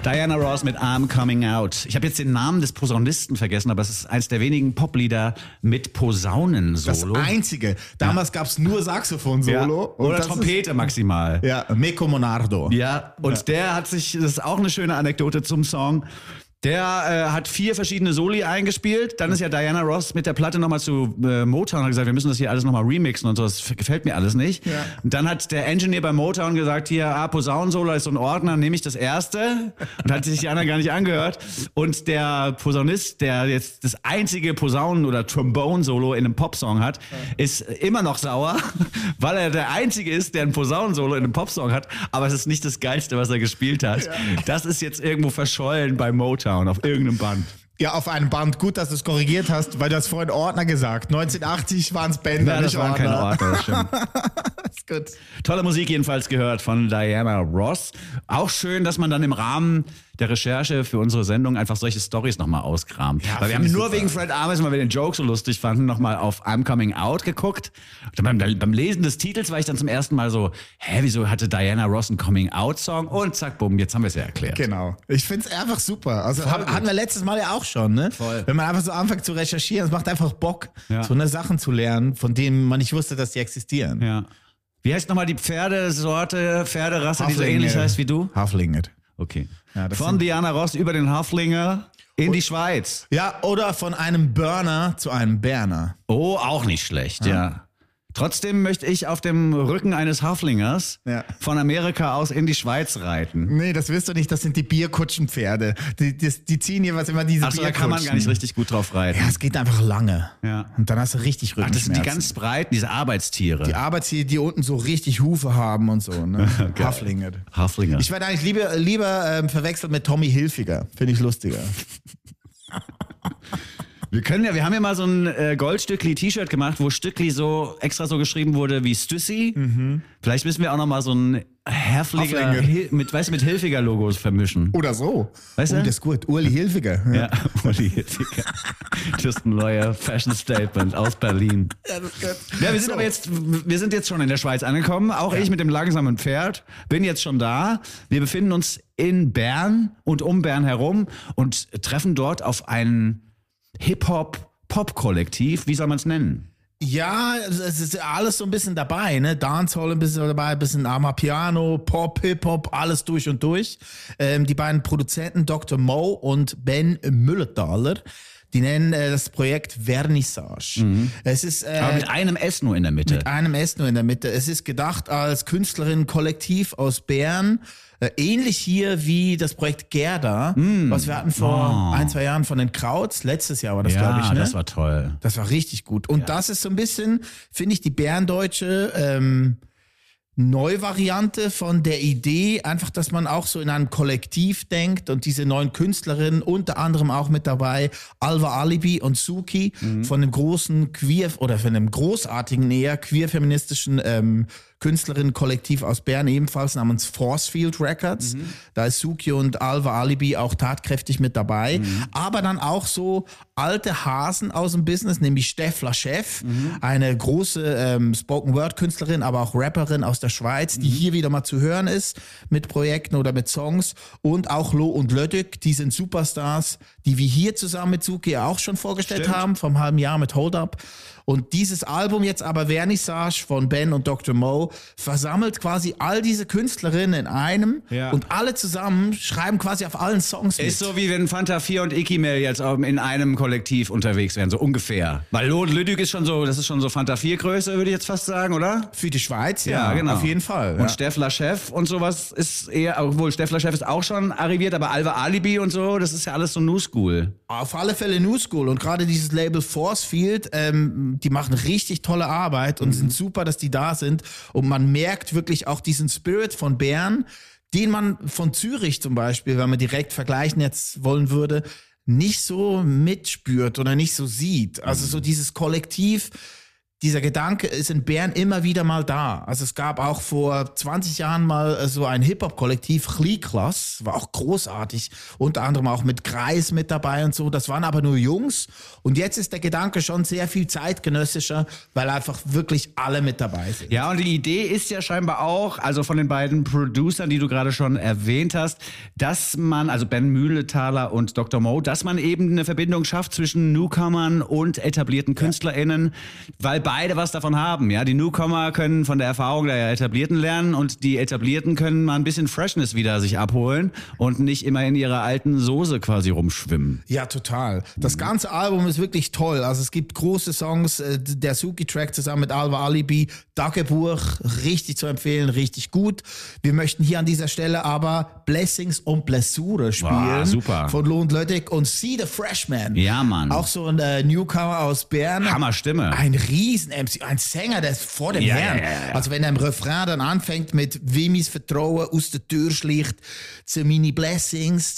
Diana Ross mit I'm Coming Out. Ich habe jetzt den Namen des Posaunisten vergessen, aber es ist eins der wenigen Poplieder mit Posaunensolo. Das einzige. Damals gab es nur Saxophon-Solo. Oder Trompete maximal. Ja, Meco Monardo. Ja, und der hat sich, das ist auch eine schöne Anekdote zum Song, der hat 4 verschiedene Soli eingespielt. Dann ist ja Diana Ross mit der Platte nochmal zu Motown und hat gesagt, wir müssen das hier alles nochmal remixen und so. Das gefällt mir alles nicht. Ja. Und dann hat der Engineer bei Motown gesagt, hier, Posaunensolo ist so ein Ordner, nehme ich das erste. Und hat sich die anderen gar nicht angehört. Und der Posaunist, der jetzt das einzige Posaunen- oder Trombone-Solo in einem Popsong hat, ist immer noch sauer, weil er der Einzige ist, der ein Posaunensolo in einem Popsong hat. Aber es ist nicht das Geilste, was er gespielt hat. Ja. Das ist jetzt irgendwo verschollen bei Motown. Auf irgendeinem Band. Ja, auf einem Band. Gut, dass du es korrigiert hast, weil du hast vorhin Ordner gesagt. 1980 waren es Bänder, ja, das waren keine Ordner. Das stimmt. Ist gut. Tolle Musik jedenfalls gehört von Diana Ross. Auch schön, dass man dann im Rahmen der Recherche für unsere Sendung einfach solche Storys nochmal auskramt. Ja, weil wir haben nur wegen Fred Armisen, weil wir den Joke so lustig fanden, nochmal auf I'm Coming Out geguckt. Und beim Lesen des Titels war ich dann zum ersten Mal so, wieso hatte Diana Ross einen Coming-Out-Song? Und zack, bumm, jetzt haben wir es ja erklärt. Genau. Ich finde es einfach super. Also hatten wir letztes Mal ja auch schon, ne? Voll. Wenn man einfach so anfängt zu recherchieren, es macht einfach Bock, so eine Sachen zu lernen, von denen man nicht wusste, dass die existieren. Ja. Wie heißt nochmal die Pferderasse, die so ähnlich heißt wie du? Haflinger. Okay. Ja, von Diana Ross über den Haflinger in die Schweiz. Ja, oder von einem Burner zu einem Berner. Oh, auch nicht schlecht, ja. Trotzdem möchte ich auf dem Rücken eines Haflingers von Amerika aus in die Schweiz reiten. Nee, das wirst du nicht, das sind die Bierkutschenpferde. Die ziehen jeweils immer diese Bierkutschen. Da kann man gar nicht richtig gut drauf reiten. Ja, es geht einfach lange. Ja. Und dann hast du richtig Rückenschmerzen. Das sind die ganz breiten, diese Arbeitstiere. Die Arbeitstiere, die unten so richtig Hufe haben und so. Ne? Haflinger. Ich werde eigentlich lieber verwechselt mit Tommy Hilfiger. Finde ich lustiger. Wir haben ja mal so ein Goldstückli-T-Shirt gemacht, wo Stückli so extra so geschrieben wurde wie Stüssi. Mhm. Vielleicht müssen wir auch noch mal so ein Haflinger mit Hilfiger-Logos vermischen. Oder so. Weißt du? Das ist gut. Uli Hilfiger. Ja, Uli Hilfiger. Das ist ein neuer Fashion-Statement aus Berlin. Ja, das ist gut. Ja, wir sind jetzt schon in der Schweiz angekommen. Auch ich mit dem langsamen Pferd bin jetzt schon da. Wir befinden uns in Bern und um Bern herum und treffen dort auf einen Hip-Hop-Pop-Kollektiv, wie soll man es nennen? Ja, es ist alles so ein bisschen dabei, ne? Dancehall ein bisschen dabei, ein bisschen Amapiano, Pop, Hip-Hop, alles durch und durch. Die beiden Produzenten Dr. Mo und Ben Müllenthaler, die nennen das Projekt Vernissage. Mhm. Es ist, aber mit einem S nur in der Mitte. Mit einem S nur in der Mitte. Es ist gedacht als Künstlerinnen-Kollektiv aus Bern. Ähnlich hier wie das Projekt Gerda, was wir hatten vor 1-2 Jahren von den Krauts. Letztes Jahr war das, glaube ich. Ne? Das war toll. Das war richtig gut. Und das ist so ein bisschen, finde ich, die berndeutsche Neuvariante von der Idee, einfach, dass man auch so in einem Kollektiv denkt und diese neuen Künstlerinnen, unter anderem auch mit dabei, Alva Alibi und Suki von dem großen von dem großartigen eher queer-feministischen Künstlerinnen-Kollektiv aus Bern, ebenfalls namens Forcefield Records. Da ist Suki und Alva Alibi auch tatkräftig mit dabei. Aber dann auch so alte Hasen aus dem Business, nämlich Steffler Chef, eine große Spoken-Word-Künstlerin, aber auch Rapperin aus der Schweiz, die hier wieder mal zu hören ist mit Projekten oder mit Songs. Und auch Lo und Lödük, die sind Superstars, die wir hier zusammen mit Suki auch schon vorgestellt haben, vor einem halben Jahr mit Hold Up. Und dieses Album jetzt aber Vernissage von Ben und Dr. Mo versammelt quasi all diese Künstlerinnen in einem und alle zusammen schreiben quasi auf allen Songs mit. Ist so wie wenn Fanta 4 und Ikimel jetzt in einem Kollektiv unterwegs wären, so ungefähr. Weil Lo und Lödük ist schon so, das ist schon so Fanta 4 Größe, würde ich jetzt fast sagen, oder? Für die Schweiz, ja, genau. Auf jeden Fall. Und Steffler Chef und sowas ist eher, obwohl Steffler Chef ist auch schon arriviert, aber Alva Alibi und so, das ist ja alles so New School. Auf alle Fälle New School und gerade dieses Label Forcefield, die machen richtig tolle Arbeit und sind super, dass die da sind. Und man merkt wirklich auch diesen Spirit von Bern, den man von Zürich zum Beispiel, wenn man direkt vergleichen jetzt wollen würde, nicht so mitspürt oder nicht so sieht. Also so dieses Kollektiv, dieser Gedanke ist in Bern immer wieder mal da. Also es gab auch vor 20 Jahren mal so ein Hip-Hop-Kollektiv, Chliklas, war auch großartig, unter anderem auch mit Kreis mit dabei und so. Das waren aber nur Jungs. Und jetzt ist der Gedanke schon sehr viel zeitgenössischer, weil einfach wirklich alle mit dabei sind. Ja, und die Idee ist ja scheinbar auch, also von den beiden Producern, die du gerade schon erwähnt hast, dass man, also Ben Mühletaler und Dr. Mo, dass man eben eine Verbindung schafft zwischen Newcomern und etablierten KünstlerInnen, weil beide was davon haben. Ja, die Newcomer können von der Erfahrung der Etablierten lernen und die Etablierten können mal ein bisschen Freshness wieder sich abholen und nicht immer in ihrer alten Soße quasi rumschwimmen. Ja, total. Das ganze Album ist wirklich toll. Also es gibt große Songs, der Suki-Track zusammen mit Alva Alibi, Tagebuch, richtig zu empfehlen, richtig gut. Wir möchten hier an dieser Stelle aber Blessings und Blessure spielen. Super. Von Lohn Löttig und See the Freshman. Ja, Mann. Auch so ein Newcomer aus Bern. Hammerstimme. Ein Riesen-MC, ein Sänger, der ist vor dem Herrn. Ja. Also wenn er im Refrain dann anfängt mit «Wie mein Vertrauen aus der Tür schlicht, zu meine Blessings,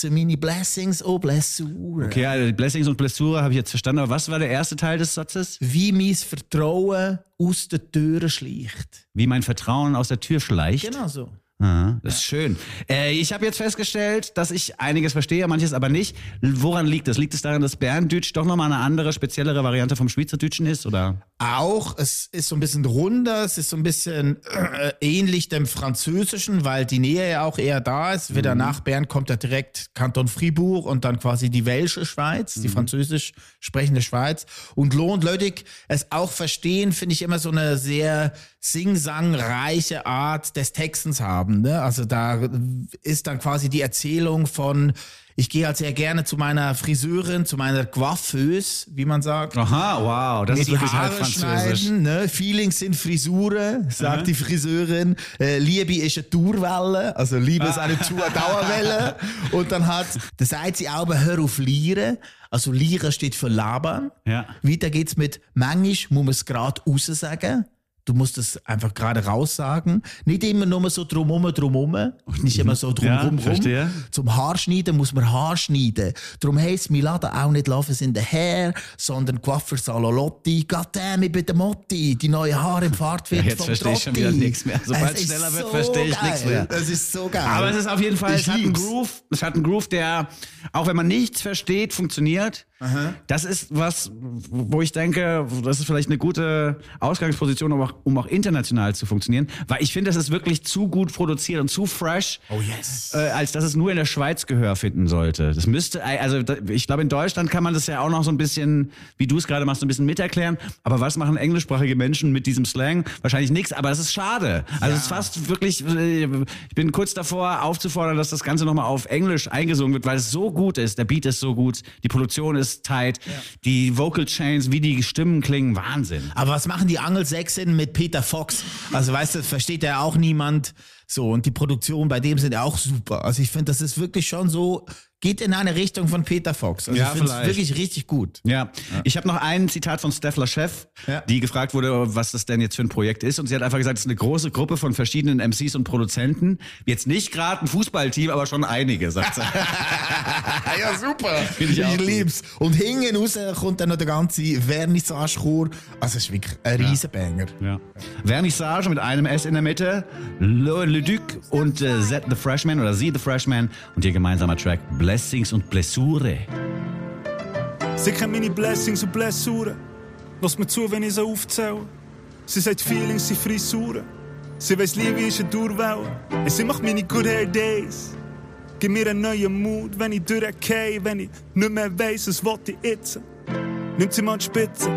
oh Blessure». Okay, also die Blessings und Blessure habe ich jetzt verstanden, aber was war der erste Teil des Satzes? Wie mein Vertrauen aus der Tür schlicht. Wie mein Vertrauen aus der Tür schleicht. Genau so. Ah, das ist schön. Ich habe jetzt festgestellt, dass ich einiges verstehe, manches aber nicht. Woran liegt das? Liegt es daran, dass Berndeutsch doch nochmal eine andere, speziellere Variante vom Schweizerdeutschen ist? Oder? Auch, es ist so ein bisschen runder, es ist so ein bisschen ähnlich dem Französischen, weil die Nähe ja auch eher da ist. Wieder nach Bern kommt ja direkt Kanton Fribourg und dann quasi die welsche Schweiz, die französisch sprechende Schweiz. Und Lohn Löttig es auch verstehen, finde ich immer so eine sehr sing-sang-reiche Art des Textens haben. Ne? Also da ist dann quasi die Erzählung von, ich gehe halt sehr gerne zu meiner Friseurin, zu meiner Coiffeuse, wie man sagt. Aha, wow, das Mir ist die wirklich Haare halt französisch. schneiden, ne? Feelings sind Frisuren, sagt die Friseurin. Liebe ist eine Tourwelle, also Liebe ist eine Dauerwelle. Und dann da sagt sie auch, hör auf Lieren. Also Lieren steht für labern. Ja. Weiter geht's mit, manchmal muss man es gerade raus sagen. Du musst es einfach gerade raus sagen. Nicht immer nur so drumrum und nicht immer so drumrum. verstehe. Zum Haarschneiden muss man Haar schneiden. Darum heisst mein Laden auch nicht Love is in the Hair, sondern Coiffeur Salolotti. Goddamn, ich bin der Motti. Die neue Haare im Fahrtwind Jetzt vom verstehe ich schon Trotti. wieder nichts mehr. Sobald Es es ist schneller wird, so verstehe ich geil. nichts mehr. Das ist so geil. Aber es ist auf jeden Fall, Ich es hat einen lieb's. Groove, der, auch wenn man nichts versteht, funktioniert. Das ist was, wo ich denke, das ist vielleicht eine gute Ausgangsposition, um auch international zu funktionieren, weil ich finde, das ist wirklich zu gut produziert und zu fresh, Oh yes. als dass es nur in der Schweiz Gehör finden sollte. Das müsste, also ich glaube, in Deutschland kann man das ja auch noch so ein bisschen, wie du es gerade machst, so ein bisschen miterklären, aber was machen englischsprachige Menschen mit diesem Slang? Wahrscheinlich nichts, aber das ist schade. Also es ist fast wirklich, ich bin kurz davor aufzufordern, dass das Ganze nochmal auf Englisch eingesungen wird, weil es so gut ist, der Beat ist so gut, die Produktion ist tight, die Vocal Chains, wie die Stimmen klingen, Wahnsinn. Aber was machen die Angelsächsinnen mit Peter Fox? Also weißt du, das versteht ja auch niemand. So, und die Produktion bei dem sind ja auch super. Also ich finde, das ist wirklich schon so, geht in eine Richtung von Peter Fox. Also Ja, ich finde es vielleicht. wirklich richtig gut. Ja, ich habe noch ein Zitat von Steffler Chef, Ja. die gefragt wurde, was das denn jetzt für ein Projekt ist. Und sie hat einfach gesagt, es ist eine große Gruppe von verschiedenen MCs und Produzenten. Jetzt nicht gerade ein Fußballteam, aber schon einige, sagt sie. Ja, super. ich auch Ich lieb's. Und hinten raus kommt dann noch der ganze Vernissage-Chor. Also es ist wirklich ein Riesenbanger. Ja. Vernissage mit einem S in der Mitte, Le Duc und Z the Freshman oder Sie the Freshman und ihr gemeinsamer Track Blessings und Blessure. Sie kennt meine Blessings und Blessuren. Lass mir zu, wenn ich sie aufzähle. Sie sagt Feelings sind Frisuren. Sie weiss, Liebe ist eine Durwelle. Und sie macht meine Good Hair Days. Gib mir einen neuen Mut, wenn ich durchgehe, wenn ich nicht mehr weiss, was will ich jetzt. Nimmt sie mal die Spitze.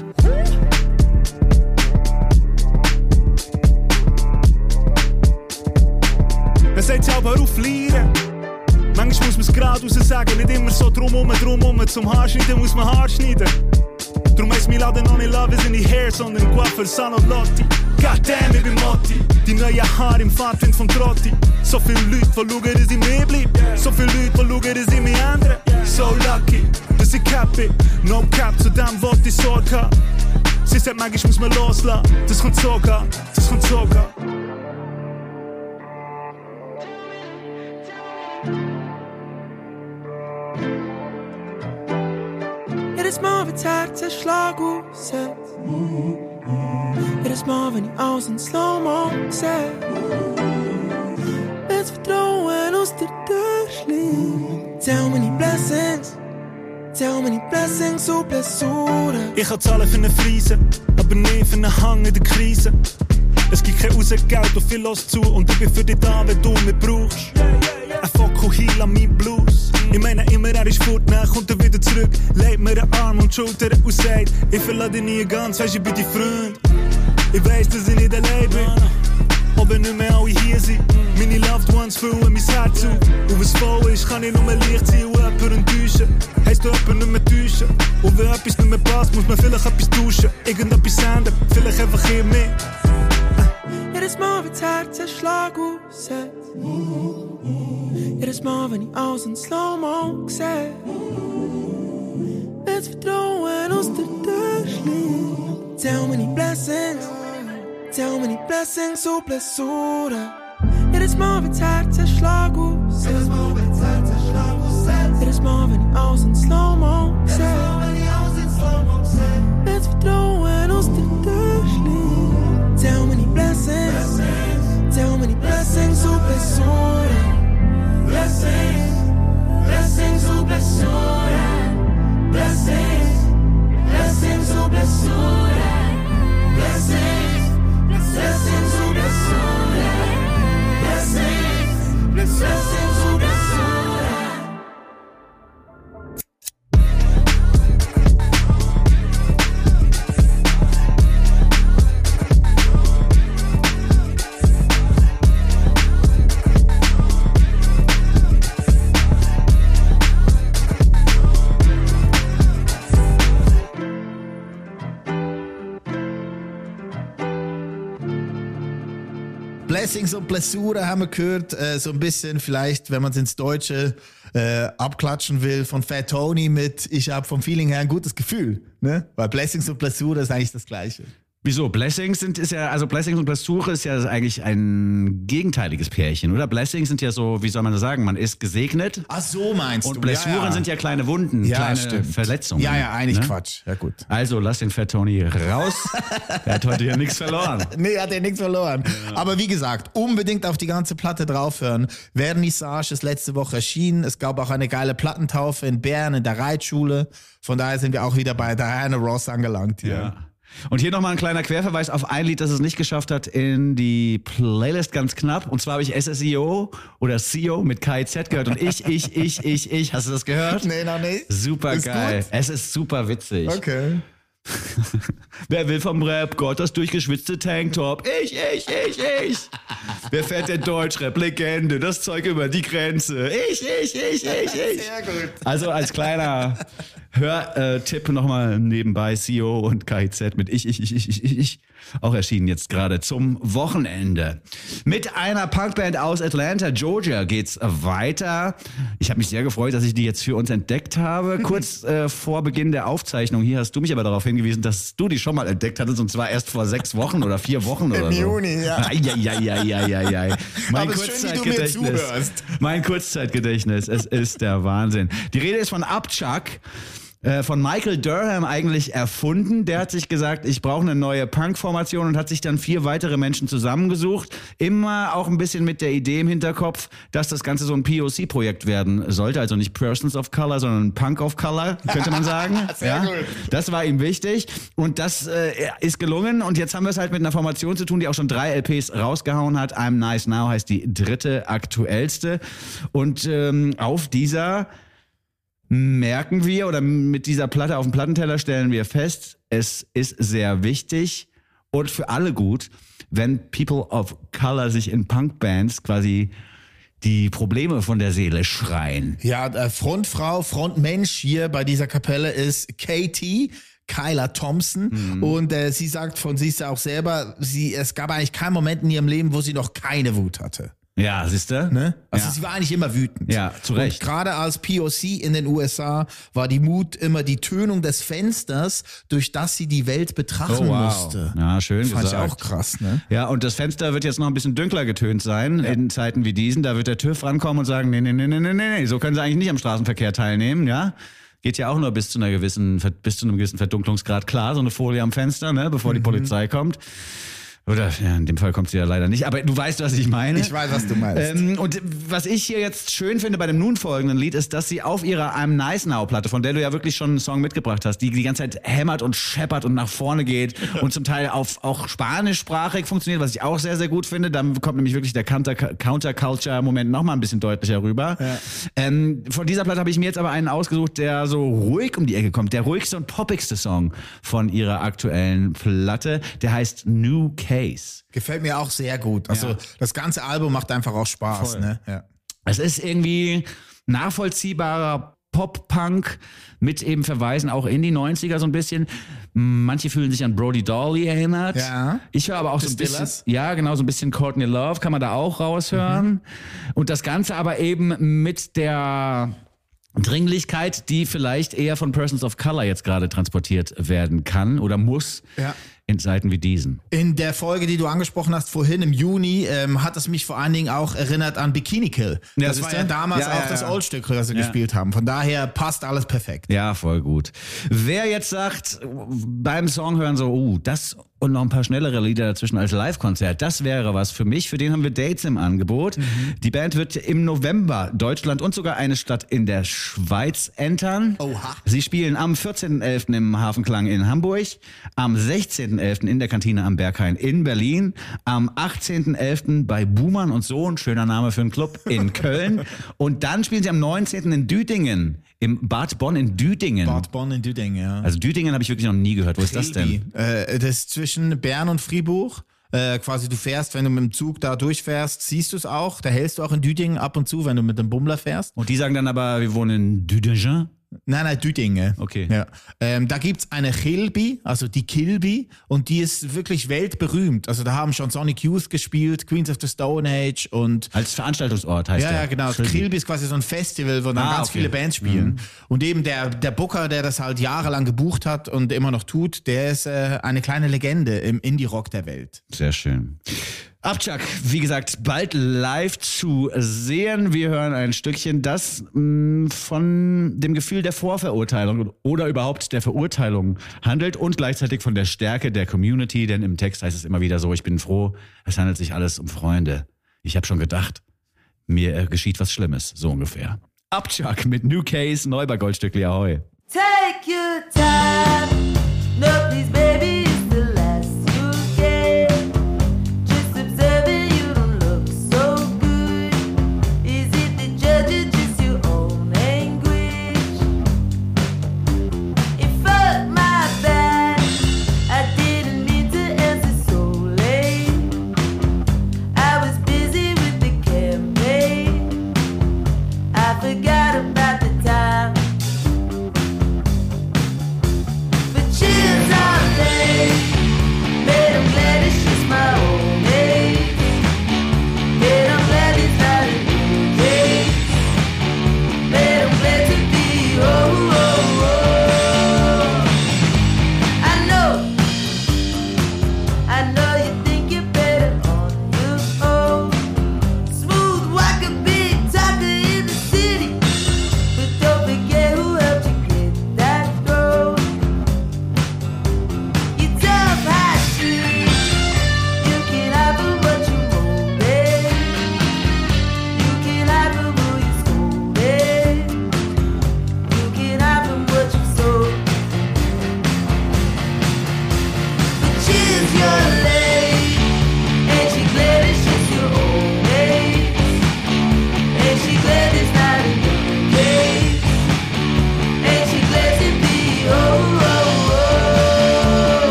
Dann sagt sie aber auf Lieren. Manchmal muss man's gerade raus sagen, nicht immer so drumrum. Zum Haarschneiden muss man Haar schneiden. Drum heisst mein Laden noch nicht Love is in the Hair, sondern Coiffeur Salolotti. Goddamn, ich bin Motti. Die neuen Haare im Fahrtwind vom Trotti. So viele Leute, die schauen, dass ich mehr bleib. So viele Leute, die schauen, dass ich mich ändere. So lucky, dass ich cap bin. No cap, zu dem wollte ich Sorge haben. Sie sagt, manchmal muss man loslassen. Das kommt so gehen, das kommt so gehen. Jedes Mal, wenn das Herz einen Schlag aussetzt, Jedes Mal, wenn ich aus in Slow-Mo sehe, wird's Vertrauen aus der Tür schlägt. Tell me die Blessings so Blessuren. Ich kann zahlen für eine Friese, aber nie für einen Hang in der Krise. Es gibt kein Rausgeld und viel los zu und ich bin für dich da, wenn du mich brauchst. Ein Foco Heal an meinem Blues. Ich meine immer, er ist fort, dann kommt er wieder zurück. Legt mir den Arm und die Schulter und sagt, ich verlasse dich nie ganz, weisst, ich bin dein Freund. Ich weiss, dass ich nicht allein bin, auch wenn nicht mehr alle hier sind. Meine Loved Ones füllen mein Herz auf. Und was voll ist, kann ich nur leicht sein und jemanden enttäuschen. Heisst du jemanden nicht mehr täuschen. Und wenn etwas nicht mehr passt, muss man vielleicht etwas tauschen. Irgendetwas senden, vielleicht einfach hier mehr. Jedes Mal, wenn das Herz einen Schlag aussetzt. Jedes Mal, wenn ich aus in Slow-Mo sehe, wird's Vertrauen aus der Tür schlägt. Tell me die Blessings so Blessuren. Jedes Mal, wenn das Herz einen Schlag aussetzt. Jedes Mal, wenn ich aus in Slow-Mo sehe, wird's Vertrauen aus der Tür schlägt. Tell me die Blessings so Blessuren. Blessings so Blessuren. Blessings so Blessuren. Blessings so Blessuren. Blessings so Blessuren. Blessings und Blessuren haben wir gehört, so ein bisschen vielleicht, wenn man es ins Deutsche abklatschen will, von Fat Tony mit ich habe vom Feeling her ein gutes Gefühl, ne? Weil Blessings und Blessuren ist eigentlich das Gleiche. Wieso? Blessings und Blessure ist ja eigentlich ein gegenteiliges Pärchen, oder? Blessings sind ja so, wie soll man das sagen, man ist gesegnet. Ach so meinst du. Und Blessuren sind ja kleine Wunden, kleine Verletzungen. Ja, eigentlich ne? Quatsch. Ja gut. Also lass den Fat Tony raus. Der hat heute ja nichts verloren. Nee, hat er nichts verloren. Ja. Aber wie gesagt, unbedingt auf die ganze Platte draufhören. Vernissage ist letzte Woche erschienen. Es gab auch eine geile Plattentaufe in Bern in der Reitschule. Von daher sind wir auch wieder bei Diana Ross angelangt hier. Ja. Und hier nochmal ein kleiner Querverweis auf ein Lied, das es nicht geschafft hat in die Playlist, ganz knapp. Und zwar habe ich SSEO oder CEO mit KIZ gehört und ich. Hast du das gehört? Nee, noch nicht. Super ist geil. Gut? Es ist super witzig. Okay. Wer will vom Rap Gott das durchgeschwitzte Tanktop? Ich. Wer fährt der Deutschrap-Legende? Das Zeug über die Grenze. Ich. Sehr gut. Also als kleiner Hörtipp nochmal nebenbei, CEO und KIZ mit ich. Auch erschienen jetzt gerade zum Wochenende. Mit einer Punkband aus Atlanta, Georgia geht's weiter. Ich habe mich sehr gefreut, dass ich die jetzt für uns entdeckt habe. Kurz vor Beginn der Aufzeichnung hier hast du mich aber darauf hingewiesen, dass du die schon mal entdeckt hattest und zwar erst vor 6 Wochen oder 4 Wochen oder so. Im Juni, ja. Ai. Mein Kurzzeitgedächtnis, es ist der Wahnsinn. Die Rede ist von Upchuck. Von Michael Durham eigentlich erfunden. Der hat sich gesagt, ich brauche eine neue Punk-Formation und hat sich dann 4 weitere Menschen zusammengesucht. Immer auch ein bisschen mit der Idee im Hinterkopf, dass das Ganze so ein POC-Projekt werden sollte. Also nicht Persons of Color, sondern Punk of Color, könnte man sagen. Sehr gut. Das war ihm wichtig und das ist gelungen. Und jetzt haben wir es halt mit einer Formation zu tun, die auch schon 3 LPs rausgehauen hat. I'm Nice Now heißt die 3. aktuellste. Und auf dieser merken wir oder mit dieser Platte auf dem Plattenteller stellen wir fest, es ist sehr wichtig und für alle gut, wenn People of Color sich in Punkbands quasi die Probleme von der Seele schreien. Ja, Frontfrau, Frontmensch hier bei dieser Kapelle ist Katie Kyla Thompson und sie sagt von sich auch selber, es gab eigentlich keinen Moment in ihrem Leben, wo sie noch keine Wut hatte. Ja, siehst du? Ne? Also sie war eigentlich immer wütend. Ja, zu Recht. Und gerade als POC in den USA war die Wut immer die Tönung des Fensters, durch das sie die Welt betrachten musste. Ja, schön das gesagt. Fand ich auch krass, ne? Ja, und das Fenster wird jetzt noch ein bisschen dunkler getönt sein in Zeiten wie diesen. Da wird der TÜV rankommen und sagen, nee, so können sie eigentlich nicht am Straßenverkehr teilnehmen, ja? Geht ja auch nur bis zu einem gewissen Verdunklungsgrad. Klar, so eine Folie am Fenster, ne, bevor die Polizei kommt. Oder ja, in dem Fall kommt sie ja leider nicht, aber du weißt, was ich meine. Ich weiß, was du meinst. Und was ich hier jetzt schön finde bei dem nun folgenden Lied, ist, dass sie auf ihrer I'm Nice Now Platte, von der du ja wirklich schon einen Song mitgebracht hast, die ganze Zeit hämmert und scheppert und nach vorne geht und zum Teil auch spanischsprachig funktioniert, was ich auch sehr, sehr gut finde. Dann kommt nämlich wirklich der Counterculture-Moment nochmal ein bisschen deutlicher rüber. Ja. Von dieser Platte habe ich mir jetzt aber einen ausgesucht, der so ruhig um die Ecke kommt. Der ruhigste und poppigste Song von ihrer aktuellen Platte. Der heißt New Case. Gefällt mir auch sehr gut. Also das ganze Album macht einfach auch Spaß. Ne? Ja. Es ist irgendwie nachvollziehbarer Pop-Punk mit eben Verweisen auch in die 90er so ein bisschen. Manche fühlen sich an Brody Daly erinnert. Ja. Ich höre aber auch so ein bisschen, ja genau, so ein bisschen Courtney Love kann man da auch raushören. Und das Ganze aber eben mit der Dringlichkeit, die vielleicht eher von Persons of Color jetzt gerade transportiert werden kann oder muss. Ja. In Zeiten wie diesen. In der Folge, die du angesprochen hast vorhin im Juni, hat es mich vor allen Dingen auch erinnert an Bikini Kill. Ja, das war ja damals auch das Oldstück, das sie gespielt haben. Von daher passt alles perfekt. Ja, voll gut. Wer jetzt sagt, beim Song hören so, das und noch ein paar schnellere Lieder dazwischen als Live-Konzert, das wäre was für mich. Für den haben wir Dates im Angebot. Die Band wird im November Deutschland und sogar eine Stadt in der Schweiz entern. Oha. Sie spielen am 14.11. im Hafenklang in Hamburg, am 16.11. in der Kantine am Berghain in Berlin, am 18.11. bei Buhmann und Sohn, schöner Name für einen Club, in Köln. Und dann spielen sie am 19. in Düdingen. Im Bad Bonn in Düdingen. Bad Bonn in Düdingen, ja. Also Düdingen habe ich wirklich noch nie gehört. Wo ist das denn? Das ist zwischen Bern und Fribourg. Quasi du fährst, wenn du mit dem Zug da durchfährst, siehst du es auch. Da hältst du auch in Düdingen ab und zu, wenn du mit dem Bummler fährst. Und die sagen dann aber, wir wohnen in Düdingen? Nein, Düdingen. Okay. Ja. Da gibt's eine Kilby, also die Kilby, und die ist wirklich weltberühmt. Also da haben schon Sonic Youth gespielt, Queens of the Stone Age und... Als Veranstaltungsort heißt der. Ja, genau. Kilby ist quasi so ein Festival, wo dann ganz viele Bands spielen. Und eben der Booker, der das halt jahrelang gebucht hat und immer noch tut, der ist eine kleine Legende im Indie-Rock der Welt. Sehr schön. Abchak, wie gesagt, bald live zu sehen. Wir hören ein Stückchen, das von dem Gefühl der Vorverurteilung oder überhaupt der Verurteilung handelt und gleichzeitig von der Stärke der Community, denn im Text heißt es immer wieder so, ich bin froh, es handelt sich alles um Freunde. Ich habe schon gedacht, mir geschieht was Schlimmes, so ungefähr. Abchak mit New Case, neu bei Goldstückli, ahoi. Take your time, no please baby. Cheers out there.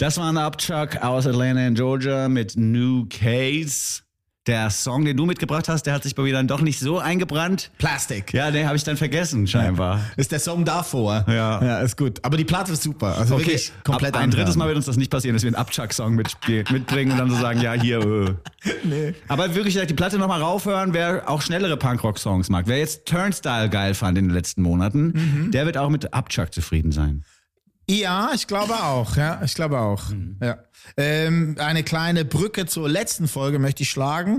Das war ein Upchuck aus Atlanta in Georgia mit New Case. Der Song, den du mitgebracht hast, der hat sich bei mir dann doch nicht so eingebrannt. Plastic. Ja, den habe ich dann vergessen, scheinbar. Ist der Song davor. Ja. Ist gut. Aber die Platte ist super. Also Okay, wirklich komplett ein drittes Mal wird uns das nicht passieren, dass wir einen Upchuck-Song mitbringen und dann so sagen, ja, hier. Nee. Aber wirklich die Platte nochmal raufhören, wer auch schnellere Punkrock-Songs mag. Wer jetzt Turnstile geil fand in den letzten Monaten, der wird auch mit Upchuck zufrieden sein. Ja, ich glaube auch. Ja. Ja. Eine kleine Brücke zur letzten Folge möchte ich schlagen.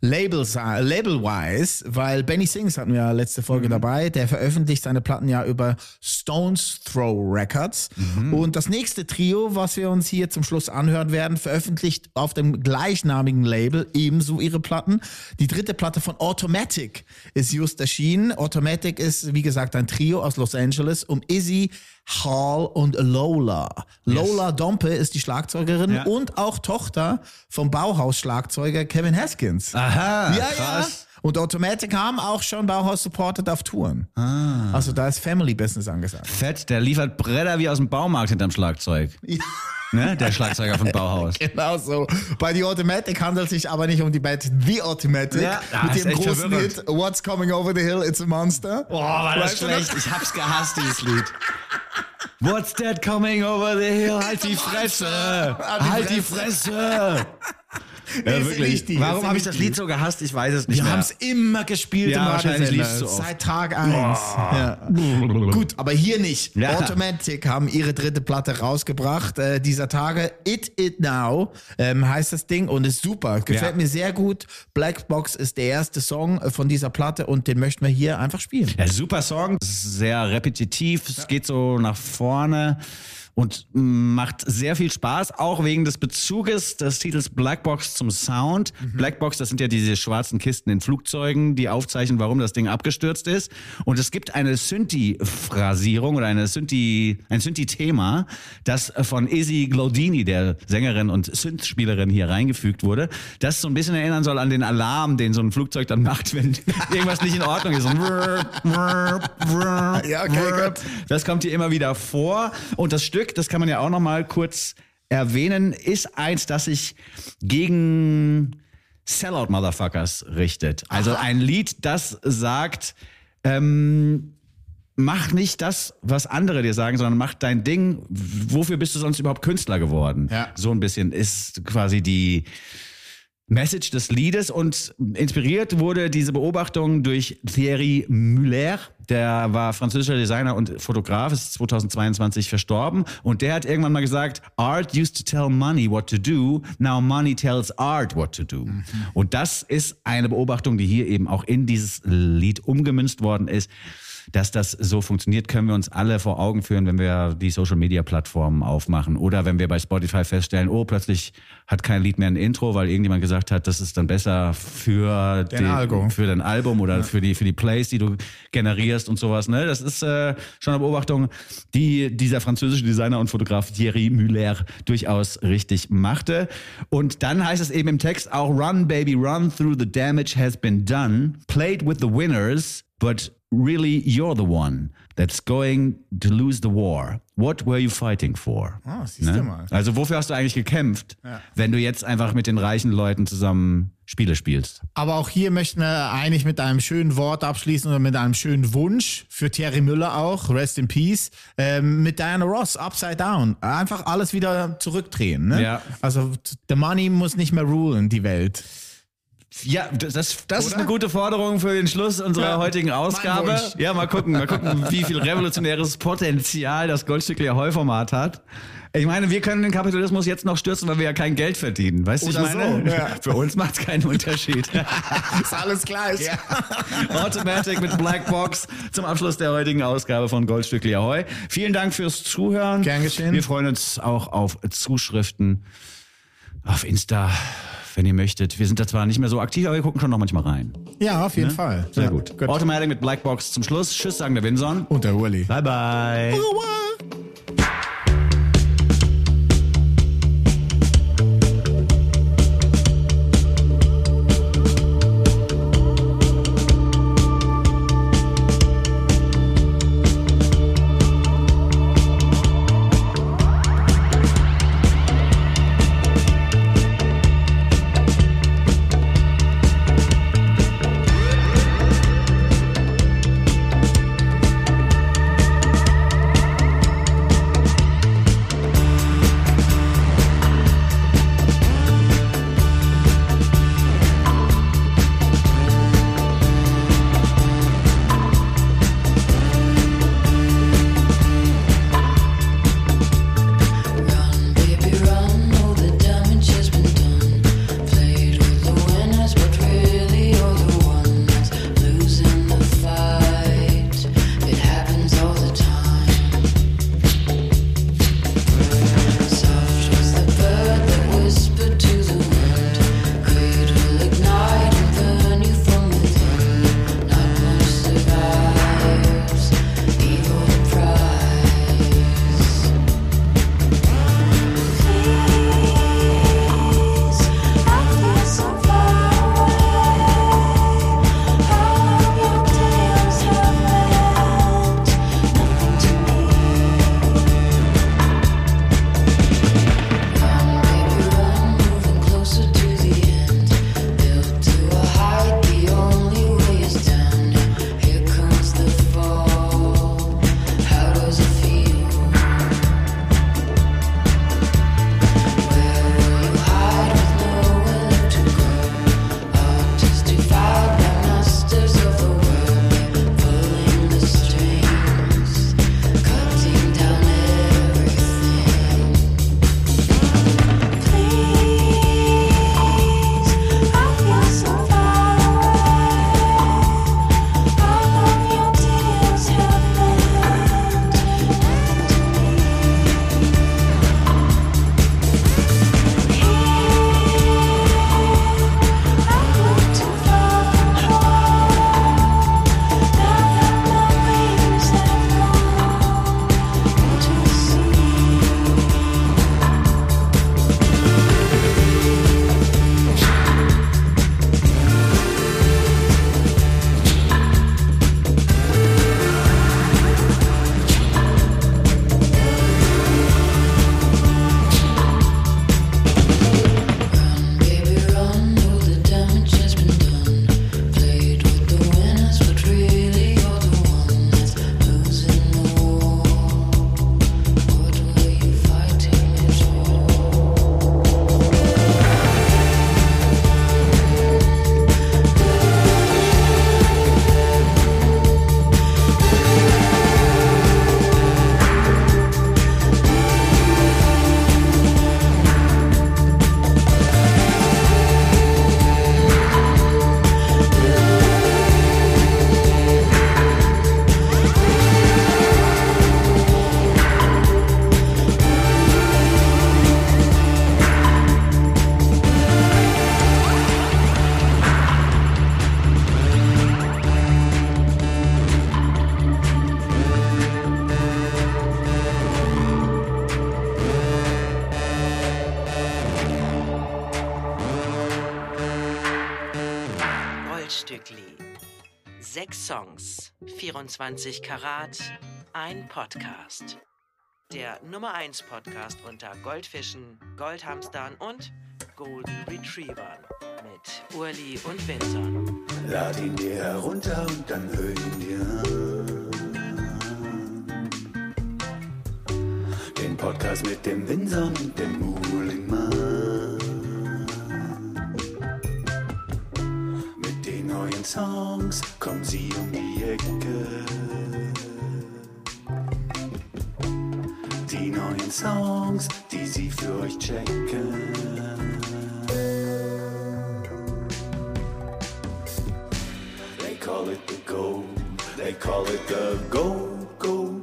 Label-wise, weil Benny Sings hatten wir ja letzte Folge dabei. Der veröffentlicht seine Platten ja über Stones Throw Records. Und das nächste Trio, was wir uns hier zum Schluss anhören werden, veröffentlicht auf dem gleichnamigen Label ebenso ihre Platten. Die dritte Platte von Automatic ist just erschienen. Automatic ist, wie gesagt, ein Trio aus Los Angeles um Izzy, Hall und Lola. Lola Dompe ist die Schlagzeugerin und auch Tochter vom Bauhaus-Schlagzeuger Kevin Haskins. Aha, ja, krass. Ja. Und Automatic haben auch schon Bauhaus supported auf Touren. Also da ist Family Business angesagt. Fett, der liefert Bretter wie aus dem Baumarkt hinterm Schlagzeug. Ja. Ne? Der Schlagzeuger von Bauhaus. Genau so. Bei The Automatic handelt es sich aber nicht um die Band The Automatic. Ja, mit ist dem echt großen verwirrend. Hit What's Coming Over the Hill, It's a Monster. Boah, war das Weißt du noch? schlecht. Ich hab's gehasst, dieses Lied. What's that coming over the hill? Halt die Fresse! Halt die Fresse! Ja, Ist wirklich. nicht die, Warum ist habe ich nicht das die. Lied so gehasst? Ich weiß es nicht Wir mehr. haben es immer gespielt Ja, im wahrscheinlich Radiosender. lief's so oft. Seit Tag 1. Ja. Gut, aber hier nicht. Ja. Automatic haben ihre dritte Platte rausgebracht dieser Tage. It Now heißt das Ding und ist super. Gefällt mir sehr gut. Black Box ist der erste Song von dieser Platte und den möchten wir hier einfach spielen. Ja, super Song. Es ist sehr repetitiv. Es geht so nach vorne. Und macht sehr viel Spaß, auch wegen des Bezuges des Titels Blackbox zum Sound. Blackbox, das sind ja diese schwarzen Kisten in Flugzeugen, die aufzeichnen, warum das Ding abgestürzt ist. Und es gibt eine Synthi-Phrasierung oder ein Synthi-Thema, das von Izzy Glaudini, der Sängerin und Synth-Spielerin, hier reingefügt wurde, das so ein bisschen erinnern soll an den Alarm, den so ein Flugzeug dann macht, wenn irgendwas nicht in Ordnung ist. Ja, okay, gut. Das kommt hier immer wieder vor. Und das Stück, das kann man ja auch noch mal kurz erwähnen, ist eins, das sich gegen Sellout-Motherfuckers richtet. Also ein Lied, das sagt, mach nicht das, was andere dir sagen, sondern mach dein Ding. Wofür bist du sonst überhaupt Künstler geworden? Ja. So ein bisschen ist quasi die Message des Liedes, und inspiriert wurde diese Beobachtung durch Thierry Mugler. Der war französischer Designer und Fotograf, ist 2022 verstorben, und der hat irgendwann mal gesagt, Art used to tell money what to do, now money tells art what to do. Und das ist eine Beobachtung, die hier eben auch in dieses Lied umgemünzt worden ist. Dass das so funktioniert, können wir uns alle vor Augen führen, wenn wir die Social-Media-Plattformen aufmachen oder wenn wir bei Spotify feststellen, oh, plötzlich hat kein Lied mehr ein Intro, weil irgendjemand gesagt hat, das ist dann besser für dein Album oder für die Plays, die du generierst und sowas. Ne? Das ist schon eine Beobachtung, die dieser französische Designer und Fotograf Thierry Mugler durchaus richtig machte. Und dann heißt es eben im Text auch, Run, baby, run through the damage has been done, played with the winners, but really you're the one that's going to lose the war. What were you fighting for? Siehst du mal. Also wofür hast du eigentlich gekämpft, wenn du jetzt einfach mit den reichen Leuten zusammen Spiele spielst? Aber auch hier möchten wir eigentlich mit einem schönen Wort abschließen oder mit einem schönen Wunsch für Thierry Müller auch, Rest in Peace, mit Diana Ross, Upside Down. Einfach alles wieder zurückdrehen. Ne? Ja. Also the money muss nicht mehr rulen, die Welt. Ja, das ist eine gute Forderung für den Schluss unserer heutigen Ausgabe. Mein Wunsch. Ja, mal gucken, wie viel revolutionäres Potenzial das Goldstückli Ahoi-Format hat. Ich meine, wir können den Kapitalismus jetzt noch stürzen, weil wir ja kein Geld verdienen. Weißt du, ich Oder meine? so, ja. Für uns macht es keinen Unterschied. Ist alles gleich. Ja. Automatic mit Black Box zum Abschluss der heutigen Ausgabe von Goldstückli Ahoi. Vielen Dank fürs Zuhören. Gern geschehen. Wir freuen uns auch auf Zuschriften auf Insta, wenn ihr möchtet. Wir sind da zwar nicht mehr so aktiv, aber wir gucken schon noch manchmal rein. Ja, auf jeden Fall. Sehr Ja, gut. Automatic mit Black Box zum Schluss. Tschüss, sagen der Winson. Und der Uli. Bye, bye. 6 Songs, 24 Karat, ein Podcast. Der Nummer 1 Podcast unter Goldfischen, Goldhamstern und Golden Retrievern mit Urli und Winson. Lad ihn dir herunter und dann hör ihn dir an. Den Podcast mit dem Winson und dem Muhlingmann. Mit den neuen Songs kommen sie um die Ecke. Die neuen Songs, die sie für euch checken. They call it the gold, they call it the gold, gold.